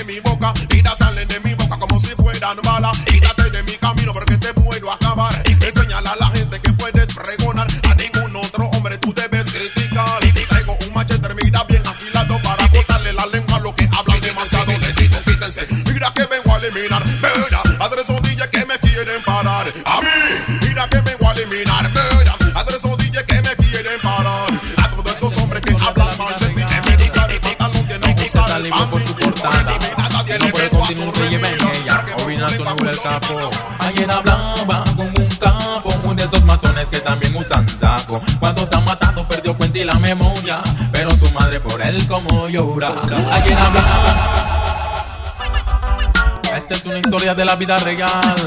eliminar. Mira, adreso DJ que me quieren parar. A mí, mira que me voy a eliminar. Mira, adreso DJ que me quieren parar. A todos esos hombres que hablan mal de ti, que me dicen el pantalón que no usa el pan. Por su portada, sino por el continuo que lleva en ella. Orinato no el capo. Ayer hablaba con un capo, uno de esos matones que también usan saco. Cuando se han matado perdió cuenta y la memoria, pero su madre por él como llora. Ayer hablaba. Esta es una historia de la vida real.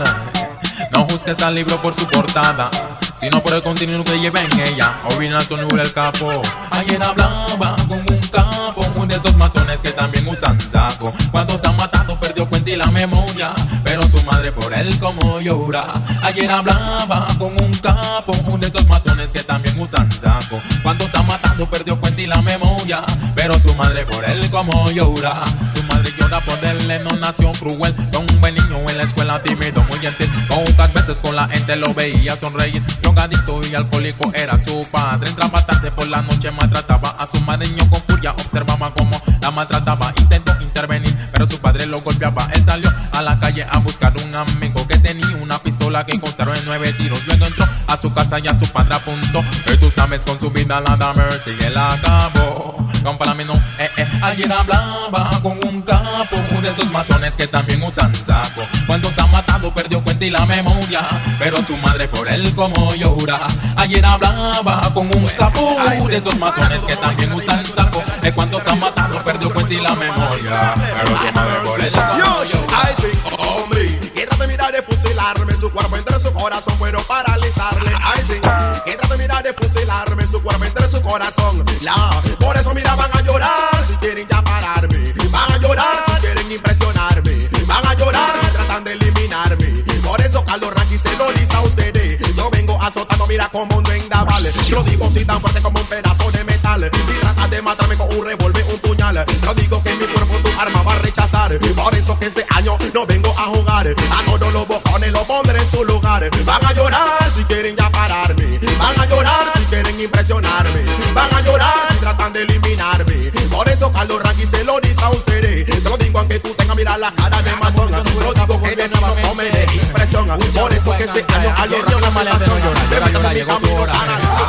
No juzgues al libro por su portada, sino por el contenido que lleva en ella. Orinato no el capo. Ayer hablaba con un capo, uno de esos matones que también usan saco. Cuando se han matado perdió cuenta y la memoria, pero su madre por él como llora. Ayer hablaba con un capo, uno de esos matones que también usan saco. Cuando se han matado perdió cuenta y la memoria, pero su madre por él como llora. Su madre llora por él, no nació cruel. Con un buen niño en la escuela tímido, muy gentil. Pocas veces con la gente lo veía sonreír. Drogadicto y alcohólico era su padre. Entraba tarde por la noche, maltrataba a su madre. Niño con furia observaba cómo la maltrataba. Intentó intervenir, pero su padre lo golpeaba. Él salió a la calle a buscar un amigo que tenía una pistola que constaron en 9 tiros. Luego entró a su casa y a su padre apuntó. Y tú sabes, con su vida la da mercy, él acabó. Con para mí no, Ayer hablaba con un capo, uno de esos matones que también usan saco. Cuando se ha matado perdió cuenta y la memoria, pero su madre por él como llora. Ayer hablaba con un capo, de esos matones que también usan saco. Cuando se ha matado perdió cuenta y la memoria, pero su madre por él como llora. Ay, sí, hombre, que trata de mirar de fusilarme, su cuerpo entre su corazón puedo paralizarle. Ay, sí, que trata de mirar de fusilarme, su cuerpo entre su corazón. Por eso mira, van a llorar si quieren ya pararme. Van a llorar si quieren impresionarme. Van a llorar si tratan de eliminarme. Por eso Carlos Ranky se lo dice a ustedes. Yo vengo azotando, mira como un vendaval. Lo digo si tan fuerte como un pedazo de metal. Si tratas de matarme con un revólver, un puñal, lo digo que mi cuerpo tu arma va a rechazar. Por eso que este año no vengo a jugar. A todos los bocones lo pondré en su lugar. Van a llorar si quieren ya pararme. Van a llorar si quieren impresionarme. Van a llorar si tratan de eliminarme. Por eso Carlos Ranky se lo dice a ustedes. Te lo digo aunque tú tengas mirar la cara de matón. Lo digo que de nuevo no me de impresión. Por eso que este año Carlos Ranky la sensación. Llegó tu hora,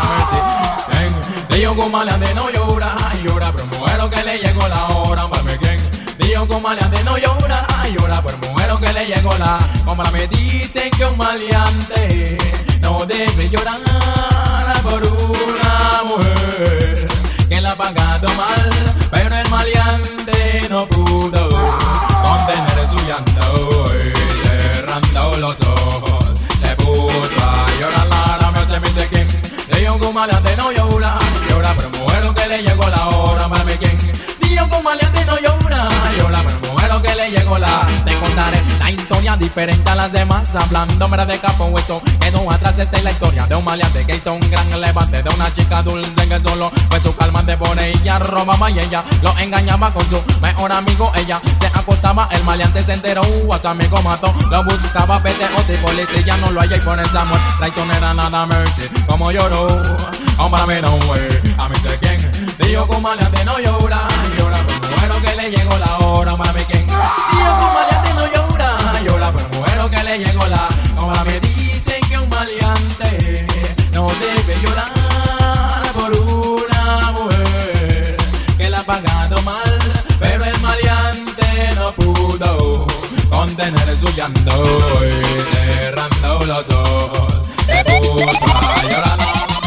Dios con maleante no llora, llora, pero muero que le llegó la hora, para quién. Dios con maleante no llora, llora, pero muero que le llegó la. Como me dicen que un maleante no debe llorar por una mujer que la ha pagado mal, pero el maleante no pudo contener su llanto y cerrando los ojos se puso a llorar. De quién, Dios con maleante no llora, llora, pero muero que le llegó la hora, mami quién. Dios con maleante no llora, llora, pero muero que le llegó la. Te contaré la historia diferente a las demás, hablando de capo hueso. Quedó atrás esta es la historia de un maleante que hizo un gran levante de una chica dulce que solo fue su calmante por ella robaba y ella lo engañaba con su mejor amigo. Ella se acostaba, el maleante se enteró, a su amigo mató, lo buscaba PTO de policía no lo halla y por esa muerte traicionera nada mercy. Como lloró, hombre no güey, a mí sé quién. Dios con maleante no llora, llora, pero muero que le llegó la hora, mami quién. Dios con maleante no llora, llora, pero muero que le llegó la. Como me dicen que un maleante no debe llorar por una mujer que la ha pagado mal, pero el maleante no pudo contener su llanto y cerrando los ojos se puso a llorar.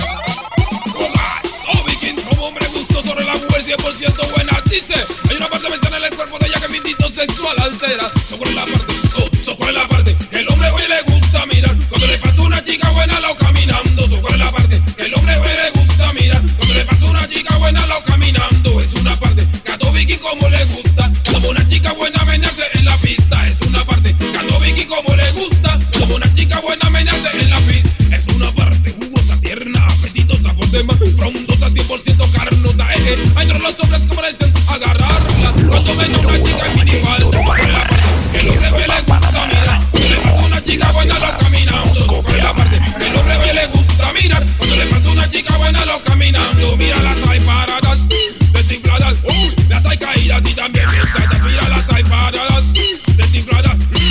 Como hombre gustoso sobre la mujer 100% buena. Dice, hay una parte mencionada en el cuerpo de ella que mi instinto sexual altera. Sobre la parte, sobre la parte que el hombre hoy le gusta mirar. Cuando le pasa una chica buena lo caminando. Sobre la parte que el hombre hoy le gusta mirar. Cuando le pasa una chica buena lo caminando. Es una parte que a todo Vicky como le gusta. Como una chica buena menearse en la pista. Es una parte que a todo Vicky como le gusta. Como una chica buena menearse en la pista. Es una parte jugosa, tierna, apetitosa por demás, frondosa, 100% carnosa. Hay otros los hombres como le dicen agarrarla. Cuando ven a una chica en minifalda, sobre la parte que el hombre le gusta mirar. Cuando le pasa una chica buena lo caminando. Sobre la parte que el hombre le gusta mirar. Cuando le pasa una chica buena lo caminando. Mira las hay paradas, desinfladas. Las hay caídas y también pensadas. Mira las hay paradas, desinfladas.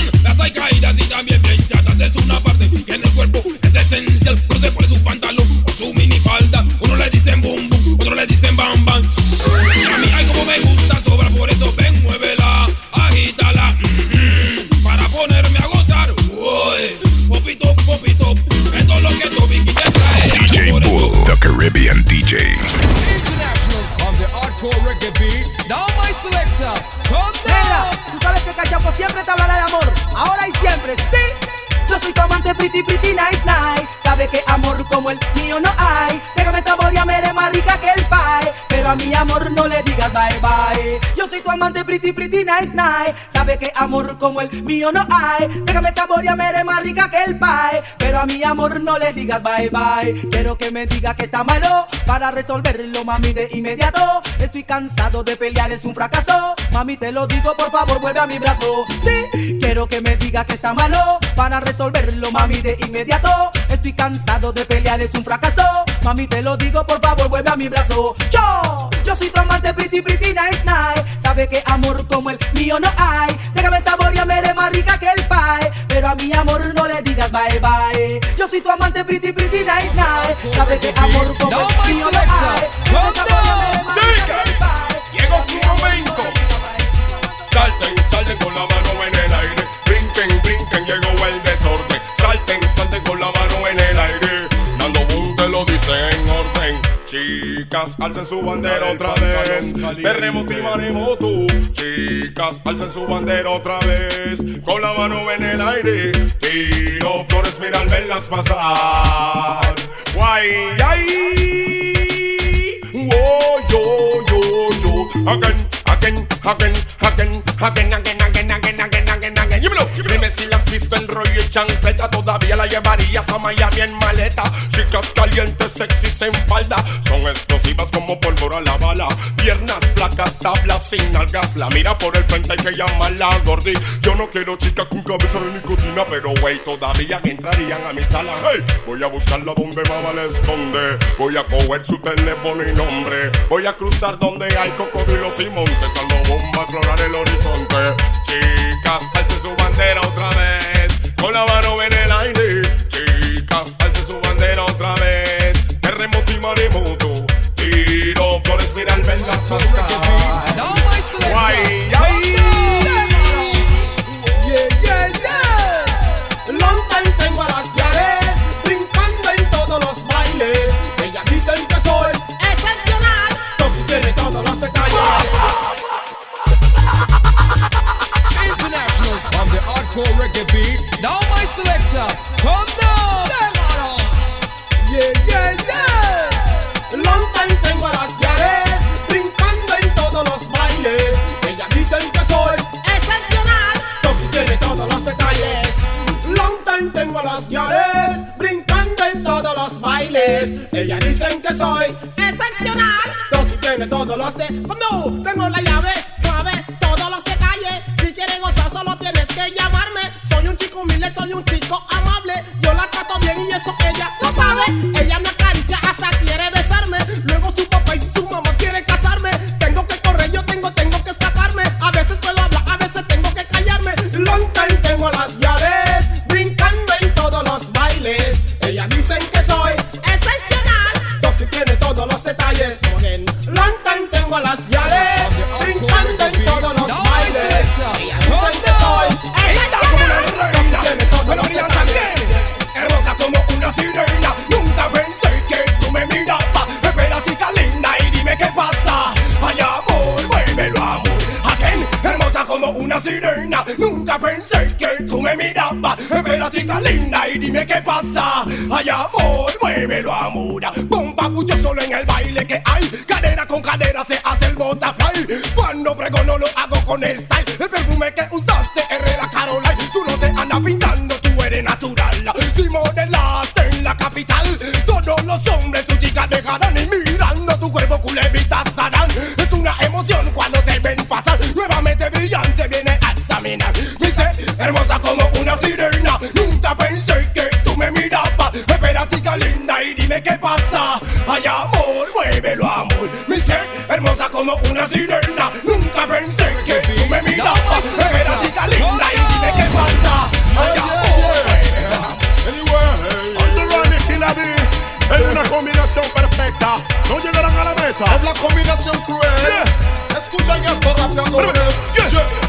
conozco siempre te hablará de amor, ahora y siempre, sí. Yo soy tu amante pretty, pretty, nice, nice. Sabe que amor como el mío no hay. Déjame saborearme, eres más rica que el pie. Pero a mi amor no le digas bye, bye. Yo soy tu amante pretty, pretty, nice, nice. Sabe que amor como el mío no hay. Déjame saborearme, eres más rica que el pie. Pero a mi amor no le digas bye, bye. Quiero que me diga que está malo para resolverlo, mami, de inmediato. Estoy cansado de pelear, es un fracaso. Mami, te lo digo, por favor, vuelve a mi brazo. Sí, quiero que me diga que está malo para resolverlo, mami, de inmediato. Estoy cansado de pelear, es un fracaso. Mami, te lo digo, por favor, vuelve a mi brazo. Yo soy tu amante pretty, pretty, nice, nice. Sabe que amor como el mío no hay. Déjame saborearme, eres más rica que el pie. Pero a mi amor no le digas bye, bye. Yo soy tu amante pretty, pretty, nice, nice. Sabe que amor como el mío no hay. Déjame saborearme, eres más rica que el pie. Llegó su momento. Salten, salten con la mano en el aire. Brinquen, brinquen, llegó el desorden. Salten, salten con la mano en el aire. Dando boom te lo dice en orden. Chicas, alcen su bandera otra vez. Terremoto y maremoto. Chicas, alcen su bandera otra vez. Con la mano en el aire. Tiro flores, mira al verlas pasar. Guay, ay. Oh, yo, yo, yo. Again. Dime si la has visto en rollo y chancleta. Todavía la llevarías a Miami en maleta. Chicas calientes, sexys en falda. Son explosivas como pólvora a la bala. Piernas flacas, tablas sin nalgas. La mira por el frente, hay que llamarla gordi. Yo no quiero chicas con cabeza de nicotina, pero wey, todavía entrarían a mi sala. Hey, voy a buscarla donde mamá la esconde. Voy a coger su teléfono y nombre. Voy a cruzar donde hay cocodrilos y montes. Dando bomba a explorar el horizonte. Chicas, alce su bandera otra vez. Con la mano en el aire. Chicas, alce su bandera otra vez. Terremoto y maremoto. Tiro flores, mira al verlas pasar. Guay, ay. Yeah, yeah, yeah. Long time tengo a las llaves, brincando en todos los bailes. Ellas dicen que soy excepcional. Toki tiene todos los detalles. Internationals on the hardcore reggae beat. Now my selector, come down. Yeah, yeah, yeah. Long time tengo a las llaves, brincando en todos los bailes. Ellas dicen que soy excepcional. Toki tiene todos los detalles. Long time tengo a las llaves, brincando en todos los bailes. Ellas dicen que soy excepcional. Toki tiene todos los detalles. No, tengo la llave, clave, todos los detalles. Si quieres gozar solo tienes que llamarme. Soy un chico humilde, soy un chico amable. Yo la trato bien y eso ella lo sabe. Ella me acaricia hasta quiere besarme. Luego su papá y su mamá quieren casarme. Tengo que correr, yo tengo que escaparme. A veces puedo hablar, a veces tengo que callarme. Long time tengo las llaves, brincando en todos los bailes. Ellas dicen que soy excepcional. Toki tiene todos los detalles. Long time tengo las llaves, brincando en todos los bailes. Ellas dicen que soy excepcional. Toki tiene todos los detalles. Hermosa como una sirena. Nunca pensé que tú me mirabas. Espera, chica linda, y dime qué pasa. Ay, amor, vuélvelo amor. Again, hermosa como una sirena. Nunca pensé que tú me mirabas. Espera, chica linda, y dime qué pasa. Ay, amor, vuélvelo amor. Bomba mucho solo en el baile que hay. Cadera con cadera se hace el butterfly. Cuando pregono lo hago con style. El perfume que usaste, Herrera Caroline. Tú no te andas pintando, tú eres natural. Si modelaste en la capital, todos los hombres tu chica dejarán. Y mirando tu cuerpo culebritas harán. Es una emoción cuando te ven pasar. Nuevamente brillante viene a examinar. Dice, hermosa como una sirena. Nunca pensé que tú me mirabas. Espera, chica linda, y dime qué pasa. Ay, amor, muévelo amor. Dice, hermosa como una sirena. Nunca pensé que tú me mirabas. Espera, chica linda, y dime qué pasa. Ay, amor. Es una combinación perfecta. No llegarán a la meta. Es la combinación cruel. Yeah. Escuchan esto rapeadores. Yeah. Oigan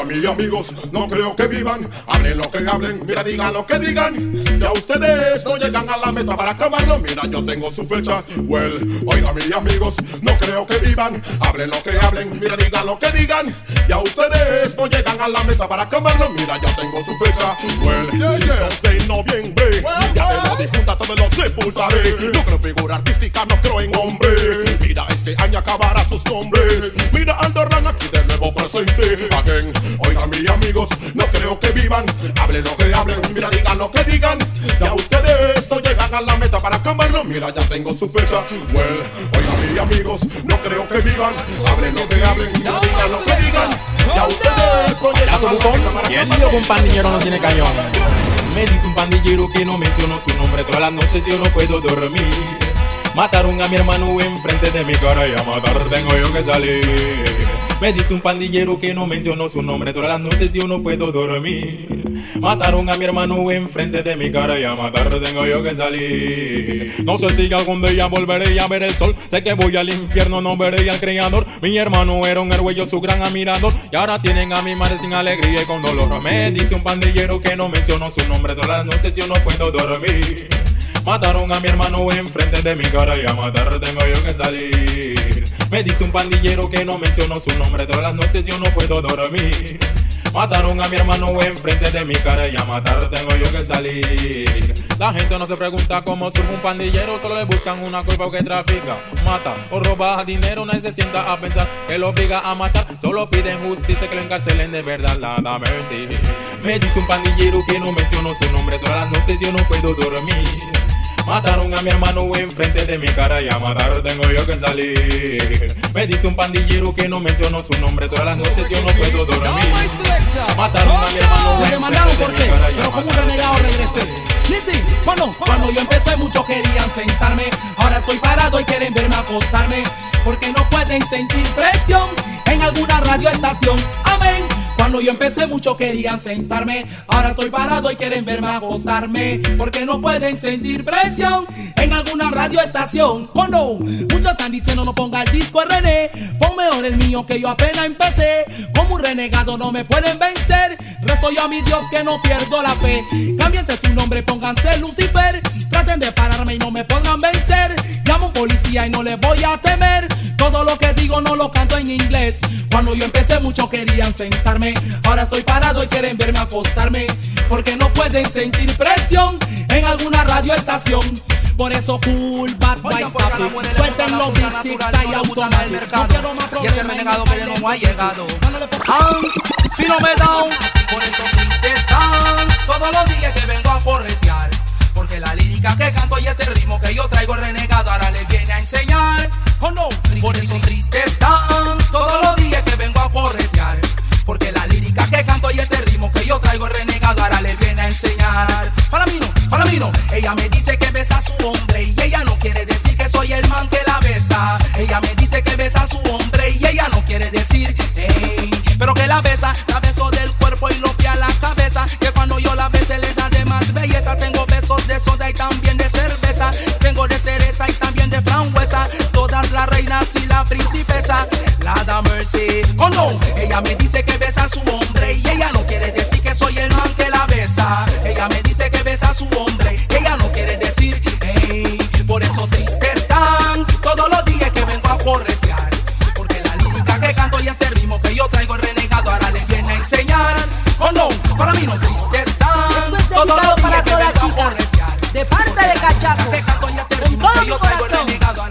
mis amigos, no creo que vivan. Hablen lo que hablen, mira, digan lo que digan. Ya ustedes no llegan a la meta para acabarlo. Mira, yo tengo su fecha. Well, oiga, mis amigos, no creo que vivan. Hablen lo que hablen, mira, digan lo que digan. Ya ustedes no llegan a la meta para acabarlo. Mira, yo tengo su fecha. Well, de noviembre, ya de la difunta todos los sepultaré. No creo figura artística, no creo en hombre. Mira, este año acabará sus nombres. Mira, Aldorran aquí de nuevo presente. Again, oigan mis amigos, no creo que vivan. Hablen lo que hablen, mira, digan lo que digan. Ya ustedes no llegan a la meta para acabarlo. Mira, ya tengo su fecha. Well, oigan mis amigos, no creo que vivan. Hablen lo que hablen, mira, digan lo que digan. Ya ustedes no llegan a la meta para acabarlo. Y el lío con pandillero no tiene cañón. Me dice un pandillero que no menciono su nombre. Todas las noches yo no puedo dormir. Mataron a mi hermano enfrente de mi cara y a matar tengo yo que salir. Me dice un pandillero que no menciono su nombre. Todas las noches yo no puedo dormir. Mataron a mi hermano enfrente de mi cara y a matar tengo yo que salir. No sé si algún día volveré a ver el sol. Sé que voy al infierno, no veré al creador. Mi hermano era un héroe, yo su gran admirador. Y ahora tienen a mi madre sin alegría y con dolor. Me dice un pandillero que no menciono su nombre. Todas las noches yo no puedo dormir. Mataron a mi hermano enfrente de mi cara y a matar tengo yo que salir. Me dice un pandillero que no menciono su nombre. Todas las noches yo no puedo dormir. Mataron a mi hermano enfrente de mi cara y a matar tengo yo que salir. La gente no se pregunta cómo surge un pandillero. Solo le buscan una culpa que trafica, mata o roba dinero. Nadie se sienta a pensar que lo obliga a matar. Solo piden justicia, que lo encarcelen de verdad, la mercy. Me dice un pandillero que no menciono su nombre. Todas las noches yo no puedo dormir. Mataron a mi hermano enfrente de mi cara y a matar tengo yo que salir. Me dice un pandillero que no menciono su nombre. Todas las noches yo no puedo dormir. Mataron a mi hermano enfrente de mi cara y a pero como un renegado regresé. Listen, cuando yo empecé muchos querían sentarme. Ahora estoy parado y quieren verme acostarme. Porque no pueden sentir presión en alguna radioestación. Amén. Cuando yo empecé muchos querían sentarme. Ahora estoy parado y quieren verme acostarme. Porque no pueden sentir presión en alguna radioestación. Cuando muchos están diciendo no ponga el disco RN, pon mejor el mío que yo apenas empecé. Como un renegado no me pueden vencer. Rezo yo a mi Dios que no pierdo la fe. Cámbiense su nombre, pónganse Lucifer. Traten de pararme y no me podrán vencer. Llamo a un policía y no les voy a temer. Todo lo que digo no lo canto en inglés. Cuando yo empecé muchos querían sentarme. Ahora estoy parado y quieren verme acostarme. Porque no pueden sentir presión en alguna radioestación. Por eso cool, bad boys, papi. Suelten los Big Six, hay automático. Y ese renegado que no ha llegado. Hans, fino me down. Por eso tristes están todos los días que vengo a corretear. Porque la lírica que canto y este ritmo que yo traigo renegado ahora les viene a enseñar. Oh no, por eso tristes están todos los días que vengo a corretear. Porque la lírica que canto y este ritmo que yo traigo renegado ahora les viene a enseñar. Palamino, ella me dice que besa a su hombre y ella no quiere decir que soy el man que la besa. Ella me dice que besa a su hombre y ella no quiere decir, hey, pero que la besa, la beso del cuerpo y lo pie a la cabeza. Que cuando yo la bese le da de más belleza. Tengo besos de soda y también de cerveza. Tengo de cereza y también de frambuesa. Todas las reinas y la princesa. La da mercy. Oh no, ella me dice que besa a su hombre y ella no quiere decir que soy el man que la besa. Ella me dice que besa a su hombre y ella no quiere decir, hey, por eso triste están todos los días que vengo a corretear. Porque la lírica que canto y este ritmo que yo traigo renegado ahora les viene a enseñar. Oh no, para mí no triste están todos los días que vengo a corretear. De parte de Cachaco, con todo mi corazón.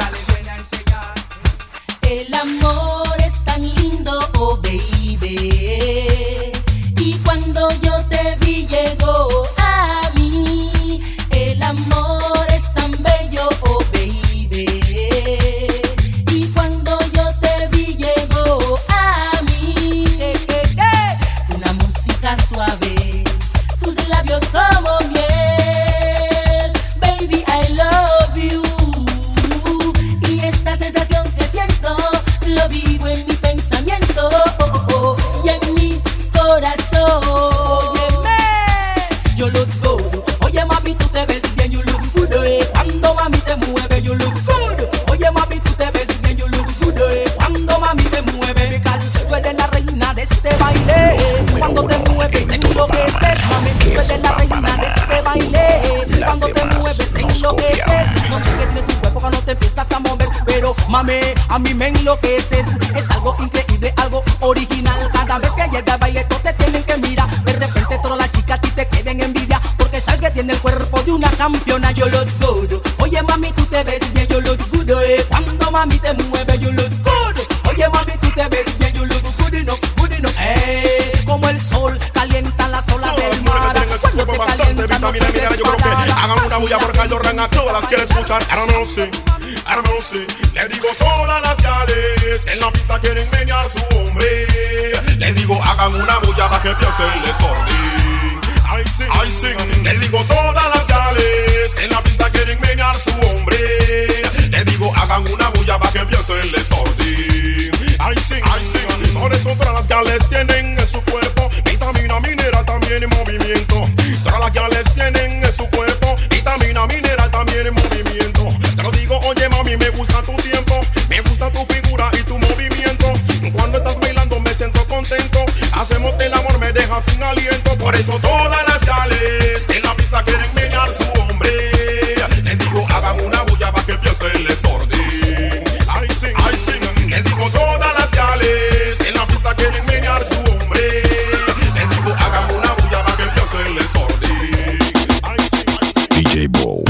El amor es tan lindo, oh baby. Y cuando yo te vi llegó a mí. El amor es tan bello, oh baby. Y cuando yo te vi llegó a mí. Una música suave, tus labios como miel. Baby, I love you. Y esta sensación que siento lo vivo en mi pensamiento, y en mi corazón. Óyeme, yo look good. Oye mami, tú te ves bien, you look good. Cuando mami te mueve, you look good. Oye mami, tú te ves bien, you look good. Cuando mami te mueve, because tú eres la reina de este baile. Cuando te mueves enloqueces, mami, tú eres la reina de este baile. Cuando te mueves enloqueces, no sé qué tiene tu cuerpo cuando te empiezas a mover, pero mami, a mí me enloqueces. Es algo increíble, algo original. Cada vez que llega el baile todos te tienen que mirar. De repente todas las chicas a ti te quieren envidia, porque sabes que tiene el cuerpo de una campeona. Yo look good. Oye mami, tú te ves bien, yo look good. Cuando mami te mueve, yo look good. Oye mami, tú te ves bien, yo look good enough, good enough. Como el sol calienta las olas del mar. Cuando te calienta no puedes parar. Hagan una bulla por Carlos Ran a todas las que escuchan. I don't know, sí. Le digo todas las gales que en la pista quieren menear su hombre. Les digo hagan una bulla para que empiece el desorden. I sing. Les digo todas las gales que en la pista quieren menear su hombre. Les digo hagan una bulla para que empiece el desorden. I sing. Por eso todas las gales tienen en su cuerpo vitamina mineral también en movimiento. Todas las gales tienen en su cuerpo vitamina mineral también en movimiento. Te lo digo, oye mami, me gusta tu tiempo, me gusta tu figura y tu movimiento. Cuando estás bailando me siento contento. Hacemos el amor, me deja sin aliento. Por eso todas las gales que en la pista quieren menear su hombre. Les digo hagan una bulla para que empiece el desorden. I sing. Les digo todas las gales que en la pista quieren menear su hombre. Les digo hagan una bulla para que empiece el desorden. DJ Bow.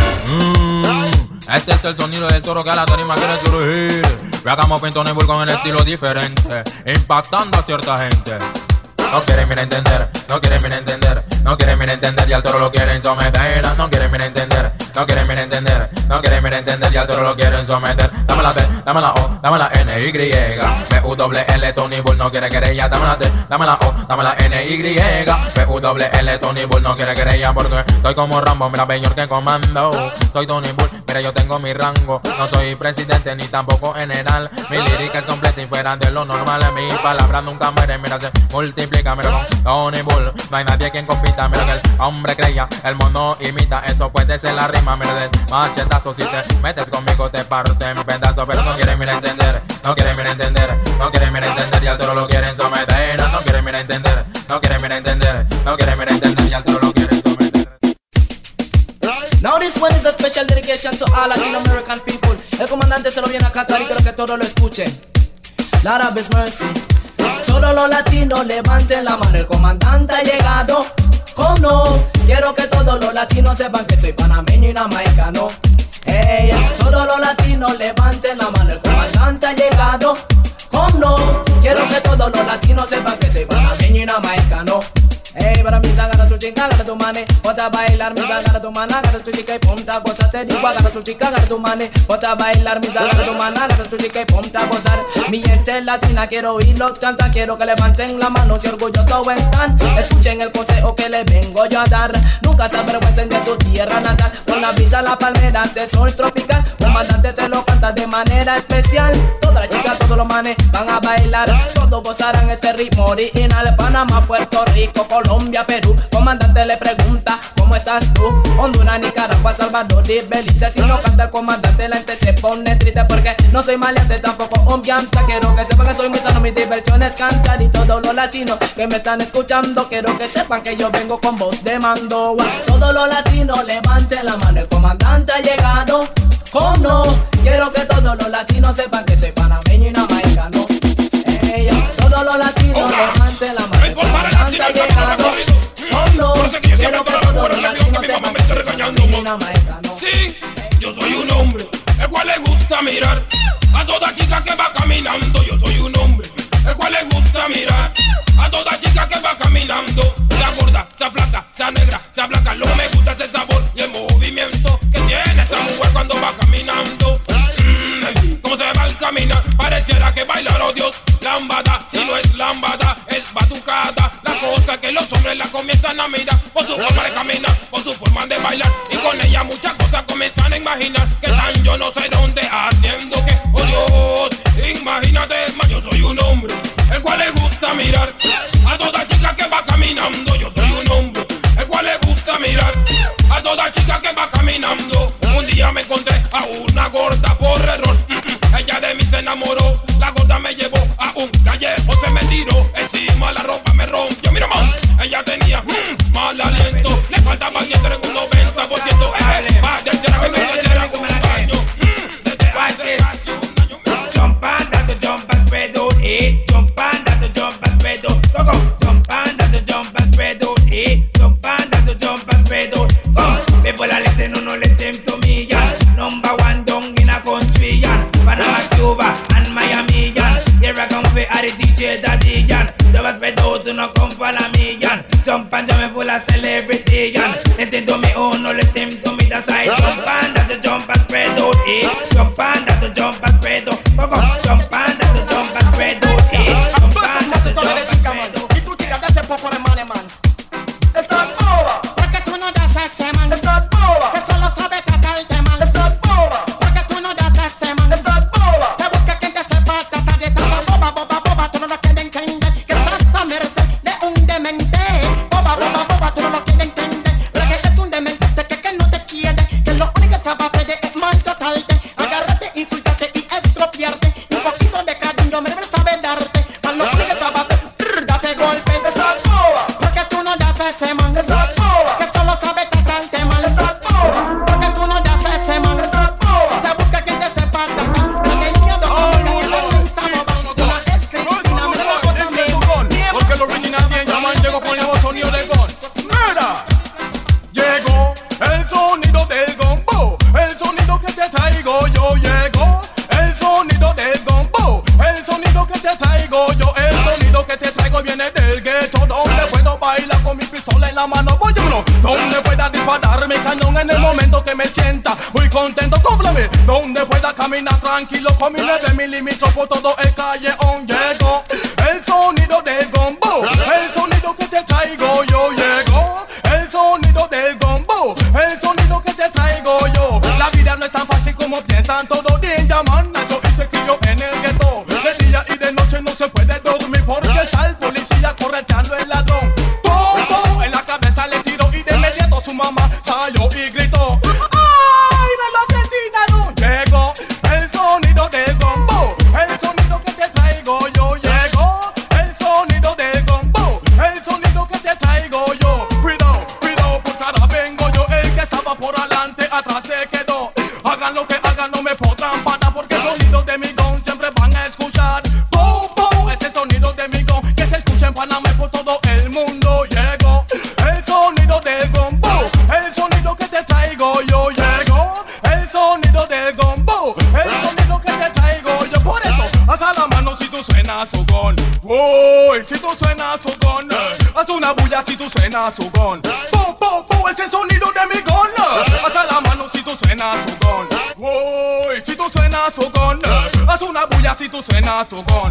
Este es el sonido del toro que a la tarima quiere surgir. Hagamos Pentone Bull con el estilo diferente, impactando a cierta gente. No quieren venir a entender, no quieren venir a entender, no quieren venir a entender y al toro lo quieren someter. No quieren venir a entender, no quieren venir a entender, no quieren venir a entender y al toro lo quieren someter. Dame la T, dame la O, dame la N, Y. B-U-L-L, Tony Bull no quiere querella. Dame la T, dame la O, dame la N, Y. B-U-L-L, Tony Bull no quiere querella porque soy como Rambo, mira peor que comando. Soy Tony Bull, mira yo tengo mi rango. No soy presidente ni tampoco general. Mi lírica es completa y fuera de lo normal. Mis palabras nunca mueren, mira se multiplican. Mira con Tony Bull, no hay nadie quien compita. Mira que el hombre creía, el mono imita. Eso puede ser la rima, mira del machetazo. Si te metes conmigo te parto en pedazos. Pero no quieren mirar a entender, no quieren mirar a entender, no quieren mirar a entender y al toro lo quieren someter. No quieren mirar a entender, no quieren mirar a entender, no quieren mirar a entender y al toro lo quieren someter. Now this one is a special dedication to all Latin American people. El comandante se lo viene a cantar y quiero que todos lo escuchen. Lord of His mercy. Todos los latinos levanten la mano, el comandante ha llegado. ¿Cómo no? Quiero que todos los latinos sepan que soy panameño y jamaicano. Todos los latinos levanten la mano, el comandante ha llegado. ¿Cómo no? Quiero que todos los latinos sepan que soy panameño y jamaicano. Para mí agarra tu chica, agarra tu mane, ponte a bailar, mis agarra tu mana, agarra tu chica y ponte a gozar. Te digo, agarra tu chica, agarra tu mane, ponte a bailar, mis agarra tu mana, agarra tu chica y ponte a gozar. Mi gente latina quiero oírlos cantar, quiero que levanten la mano si orgullosos están. Escuchen el consejo que les vengo yo a dar. Nunca se avergüencen de su tierra natal. Con la brisa, la palmera, el sol tropical. Comandante te lo canta de manera especial. Todas las chicas, todos los manes van a bailar. Todos gozarán este ritmo original. Panamá, Puerto Rico, Colombia, Perú. Comandante le pregunta, ¿cómo estás tú? Honduras, Nicaragua, Salvador y Belice. Si no canta el comandante la gente se pone triste porque no soy maleante, tampoco un gangsta. Quiero que sepan que soy muy sano, mi diversión es cantar. Y todos los latinos que me están escuchando, quiero que sepan que yo vengo con voz de mando. Todos los latinos levanten la mano, el comandante ha llegado. ¿Cómo no? Quiero que todos los latinos sepan que soy panameño y jamaicano. Todos los latinos levanten la mano, el comandante ha llegado. ¿Cómo no? Quiero que todos los latinos sepan que soy panameño y jamaicano. Sí, yo soy un hombre, el cual le gusta mirar a toda chica que va caminando. Yo soy un hombre, el cual le gusta mirar a toda chica que va caminando. Sea gorda, sea flaca, sea negra, sea blanca. Lo me gusta ese sabor y el movimiento que tiene esa mujer cuando va caminando. Cómo se va al caminar, pareciera que baila, oh Dios. Lambada, si no es lambada, es batucada. La cosa que los hombres la comienzan a mirar por su forma de caminar, por su forma de bailar. Y con ella muchas cosas comienzan a imaginar. Que están yo no sé dónde haciendo que, oh Dios, imagínate, más yo soy un hombre, el cual le gusta mirar a toda chica que va caminando. Yo soy un hombre, el cual le gusta mirar a toda chica que va caminando. Un día me encontré a una gorda por error. Ella de mí se enamoró. La gorda me llevó a un callejón, se me tiró encima, la ropa me rompió. Mira, man, Jump and that's a jump and spread out. Come, people are listening, no listen to me, yan. Number one down in a country, yan. Panama, Cuba, and Miami, yan. Here I come for the DJ Daddy, yan. The was spread out, do not come follow me, yan. Jump and jump full of celebrity, yan. Listen to me, oh no, listen to me, that's right. Jump and that's a jump and spread out, Jump and that's a jump and spread out. Come, jump and that's a jump and spread out, Jump and that's a jump and spread out. Y tú tiras de ese poco de man. Está boba, porque tú no das ese man. Está boba, que solo sabe tratarte mal. Está boba, porque tú no das ese man. Está boba, te busca quien te sepa tratar de tanta boba. Tú no lo quieres entender, que estás a merced de un demente. Boba, tú no lo quieres entender, pero que es un demente que no te quiere, que lo único que sabe hacer es maltratarte, agarrarte, insultarte y estropearte. Y un poquito de cariño me debes saber darte, para lo único que sabe hacer, date golpe. Está boba, porque tú no das ese man. Está boba, que solo sabe tratarte mal. Está boba, porque tú no das ese man. Está boba, te busca quien te sepa tratar. No te miedo, porque el original bien llaman, llegó con el nuevo sonido del gon. ¡Mira! Llegó el sonido del gombo, el sonido que te traigo yo. Llegó el sonido del gombo, el sonido que te traigo yo. El sonido que te traigo viene del gueto, donde puedo bailar con mi pistola en la mano. Voy uno, donde pueda disparar mi cañón en el momento que me sienta muy contento con Flammy, donde pueda caminar tranquilo con mi 9 milímetros por todo el callejón. Llegó el sonido del gombo, el sonido que te traigo yo. Llegó el sonido del gombo, el sonido que te traigo yo. La vida no es tan fácil como piensan todos. Ninja man nació y se crió en el gueto. De día y de noche no se puede dormir porque está el policía correteando el ladrón. Todo en la cabeza le tiró y de inmediato su mamá salió y gritó: ¡ay, me lo asesinaron! Llegó el sonido del gombo, el sonido que te traigo yo. Llegó el sonido del gombo, el sonido que te traigo yo. Cuidado, porque ahora vengo yo. El que estaba por adelante, atrás se quedó. Hagan lo que hagan, no me podrán parar, porque el sonido de mi gon siempre van a escuchar. Ese sonido de mi gon que se escucha en Panamá y por todo el mundo. Llegó el sonido del gombo, el sonido que te traigo yo. Llegó el sonido del gombo, el sonido que te traigo yo. Por eso, alza la mano si tú suenas tu gon. Uy, si tú suenas tu gon. Haz una bulla si tú suenas tu gon. Ese sonido de mi gon. Alza la mano si tú suenas tu gon. Uy, si tú suenas tu gon. Haz una bulla si tú suenas tu gon.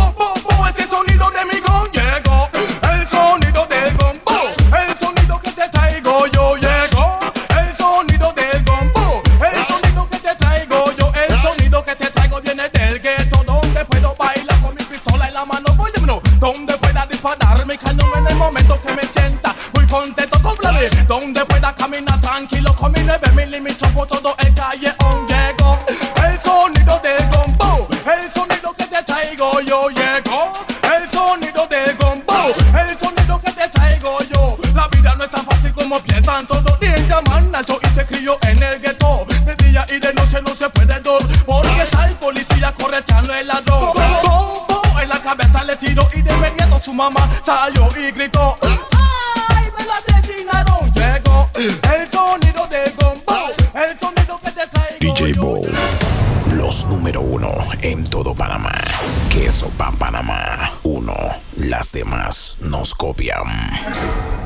Ese sonido de mi gon. Llegó el sonido del gombo, el sonido que te traigo yo. Llegó el sonido del gombo, el sonido que te traigo yo. El sonido que te traigo viene del gueto, donde puedo bailar con mi pistola en la mano. Voy donde pueda disparar mi cañón en el momento que me sienta muy contento con Flammy, donde pueda caminar tranquilo con mi 9 milímetros por todo el callejón. Llegó el sonido del gombo, el sonido que te traigo yo. Llegó el sonido del gombo, el sonido que te traigo yo. La vida no es tan fácil como piensan todos. Ninja man nació y se crió en el gueto. De día y de noche no se puede dormir porque está el policía correteando el ladrón. En la cabeza le tiró y de inmediato su mamá salió y gritó: ¡ay, me lo asesinaron! Llegó el sonido del gombo, el sonido que te traigo DJ Bow, los número 1 en todo Panamá. Queso pa' Panamá 1, las demás nos copian.